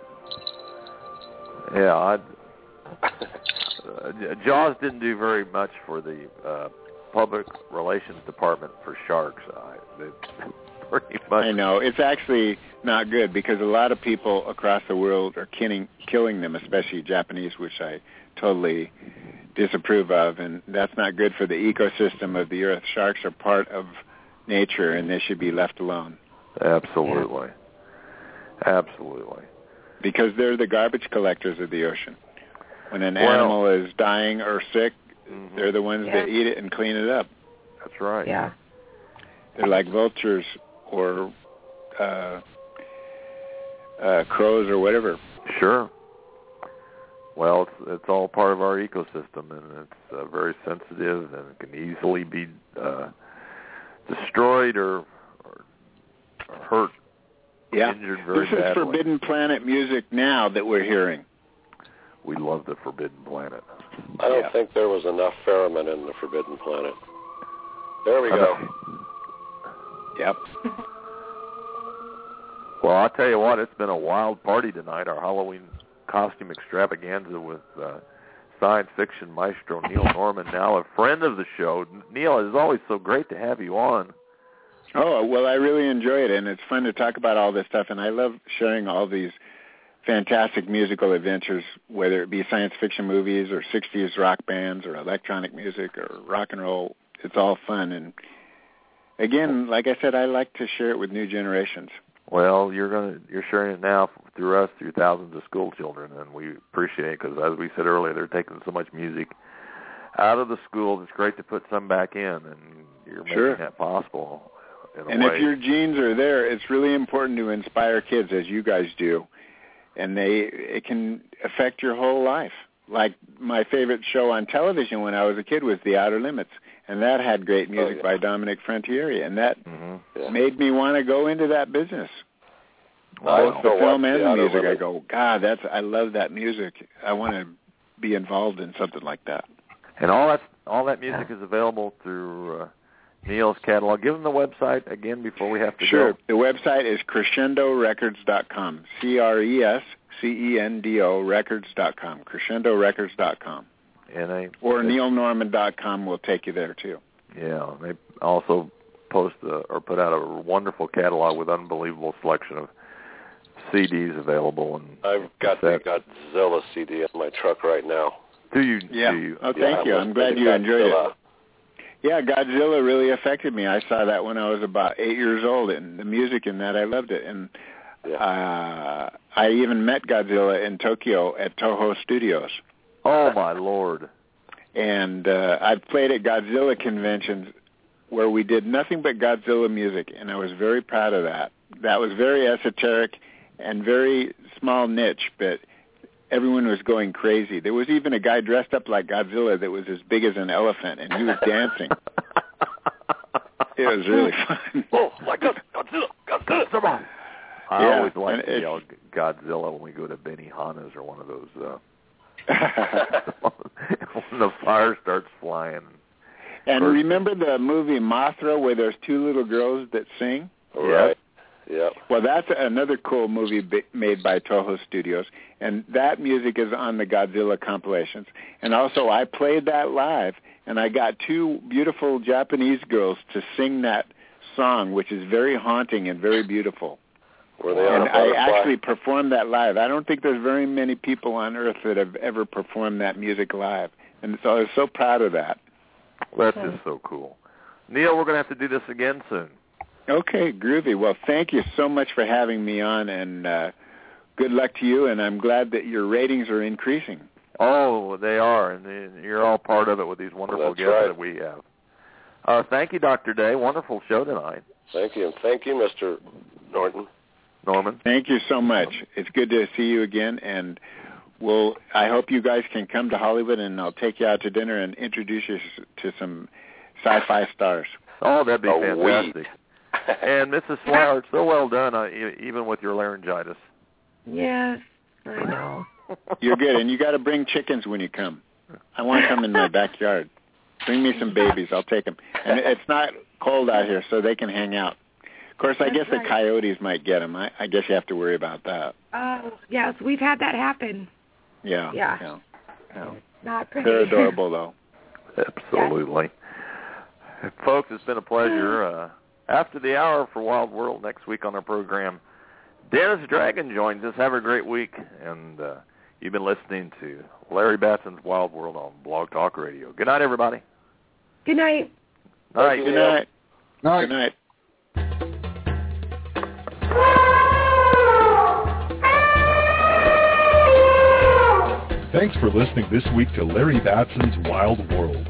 Yeah, I'd, uh, Jaws didn't do very much for the uh, public relations department for sharks. I, they, pretty much. I know. It's actually not good because a lot of people across the world are killing, killing them, especially Japanese, which I totally disapprove of, and that's not good for the ecosystem of the earth. Sharks are part of nature, and they should be left alone. Absolutely. Absolutely. Because they're the garbage collectors of the ocean. When an well, animal is dying or sick, mm-hmm. they're the ones yeah. that eat it and clean it up. That's right. Yeah. They're like vultures or uh, uh, crows or whatever. Sure. Well, it's, it's all part of our ecosystem, and it's uh, very sensitive, and it can easily be uh, destroyed or, or, or hurt, yeah. injured very badly. This is Forbidden Planet music now that we're hearing. We love the Forbidden Planet. I don't yeah. think there was enough theremin in the Forbidden Planet. There we go. Yep. Well, I'll tell you what, it's been a wild party tonight, our Halloween costume extravaganza with uh, science fiction maestro Neil Norman, now a friend of the show. Neil, it's always so great to have you on. Oh, well, I really enjoy it, and it's fun to talk about all this stuff, and I love sharing all these fantastic musical adventures, whether it be science fiction movies or sixties rock bands or electronic music or rock and roll. It's all fun, and again, like I said, I like to share it with new generations. Well, you're gonna you're sharing it now through us, through thousands of school children, and we appreciate it because, as we said earlier, they're taking so much music out of the schools. It's great to put some back in, and you're making Sure. that possible. In a And way. if your genes are there, it's really important to inspire kids, as you guys do, and they it can affect your whole life. Like my favorite show on television when I was a kid was The Outer Limits, and that had great music oh, yeah. by Dominic Frontieri, and that mm-hmm. yeah. made me want to go into that business. I Both the still film watch and The the Outer music. I Limits. go, God, that's I love that music. I want to be involved in something like that. And all that all that music is available through uh, Neil's catalog. Give them the website again before we have to Sure. go. The website is crescendo records dot com. C R E S C E N D O records dot com. crescendo records dot com. And they, Or they, neil norman dot com will take you there, too. Yeah, they also post a, or put out a wonderful catalog with unbelievable selection of C Ds available. And I've got the Godzilla C D in my truck right now. Do you? Yeah. Do you? Oh, thank yeah, you. I I'm was glad thinking you enjoyed Godzilla. it. Yeah, Godzilla really affected me. I saw that when I was about eight years old, and the music in that, I loved it. And Yeah. uh, I even met Godzilla in Tokyo at Toho Studios. Oh, my Lord. And uh, I've played at Godzilla conventions where we did nothing but Godzilla music, and I was very proud of that. That was very esoteric and very small niche, but everyone was going crazy. There was even a guy dressed up like Godzilla that was as big as an elephant, and he was dancing. It was really fun. Oh, my God, Godzilla, Godzilla. I Yeah, always like and to it's- yell Godzilla when we go to Benihana's or one of those, uh, when the fire starts flying. And remember the movie Mothra where there's two little girls that sing? Right. Yeah. Well, that's another cool movie bi- made by Toho Studios, and that music is on the Godzilla compilations. And also, I played that live, and I got two beautiful Japanese girls to sing that song, which is very haunting and very beautiful. Were they on And a I butterfly? actually performed that live. I don't think there's very many people on earth that have ever performed that music live, and so I was so proud of that. That's just so cool. Neil, we're going to have to do this again soon. Okay, groovy. Well, thank you so much for having me on, and uh, good luck to you, and I'm glad that your ratings are increasing. Oh, they are, and you're all part of it with these wonderful That's guests right. that we have. Uh, thank you, Doctor Day. Wonderful show tonight. Thank you. And thank you, Mister Norton. Norman. Thank you so much. It's good to see you again, and we'll, I hope you guys can come to Hollywood, and I'll take you out to dinner and introduce you s- to some sci-fi stars. Oh, that'd be A fantastic. weed. And Missus Swihart, so well done, uh, e- even with your laryngitis. Yes, I know. You're good, and you got to bring chickens when you come. I want some in my backyard. Bring me some babies. I'll take them. And it's not cold out here, so they can hang out. Of course, I That's guess right. the coyotes might get them. I, I guess you have to worry about that. Oh, yes, we've had that happen. Yeah. Yeah. yeah, yeah. Not pretty. They're adorable, though. Absolutely. Folks, it's been a pleasure. Uh, after the hour for Wild World next week on our program, Dennis Dragon joins us. Have a great week. And uh, you've been listening to Larry Batson's Wild World on Blog Talk Radio. Good night, everybody. Good night. All right. Good night. Night. Good night. Thanks for listening this week to Larry Batson's Wild World.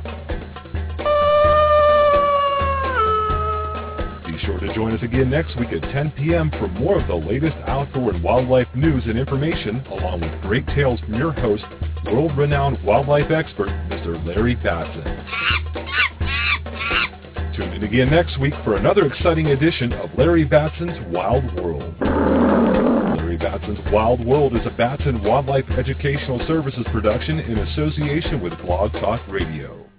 Be sure to join us again next week at ten p.m. for more of the latest outdoor and wildlife news and information, along with great tales from your host, world-renowned wildlife expert, Mister Larry Batson. Tune in again next week for another exciting edition of Larry Batson's Wild World. Larry Batson's Wild World is a Batson Wildlife Educational Services production in association with Blog Talk Radio.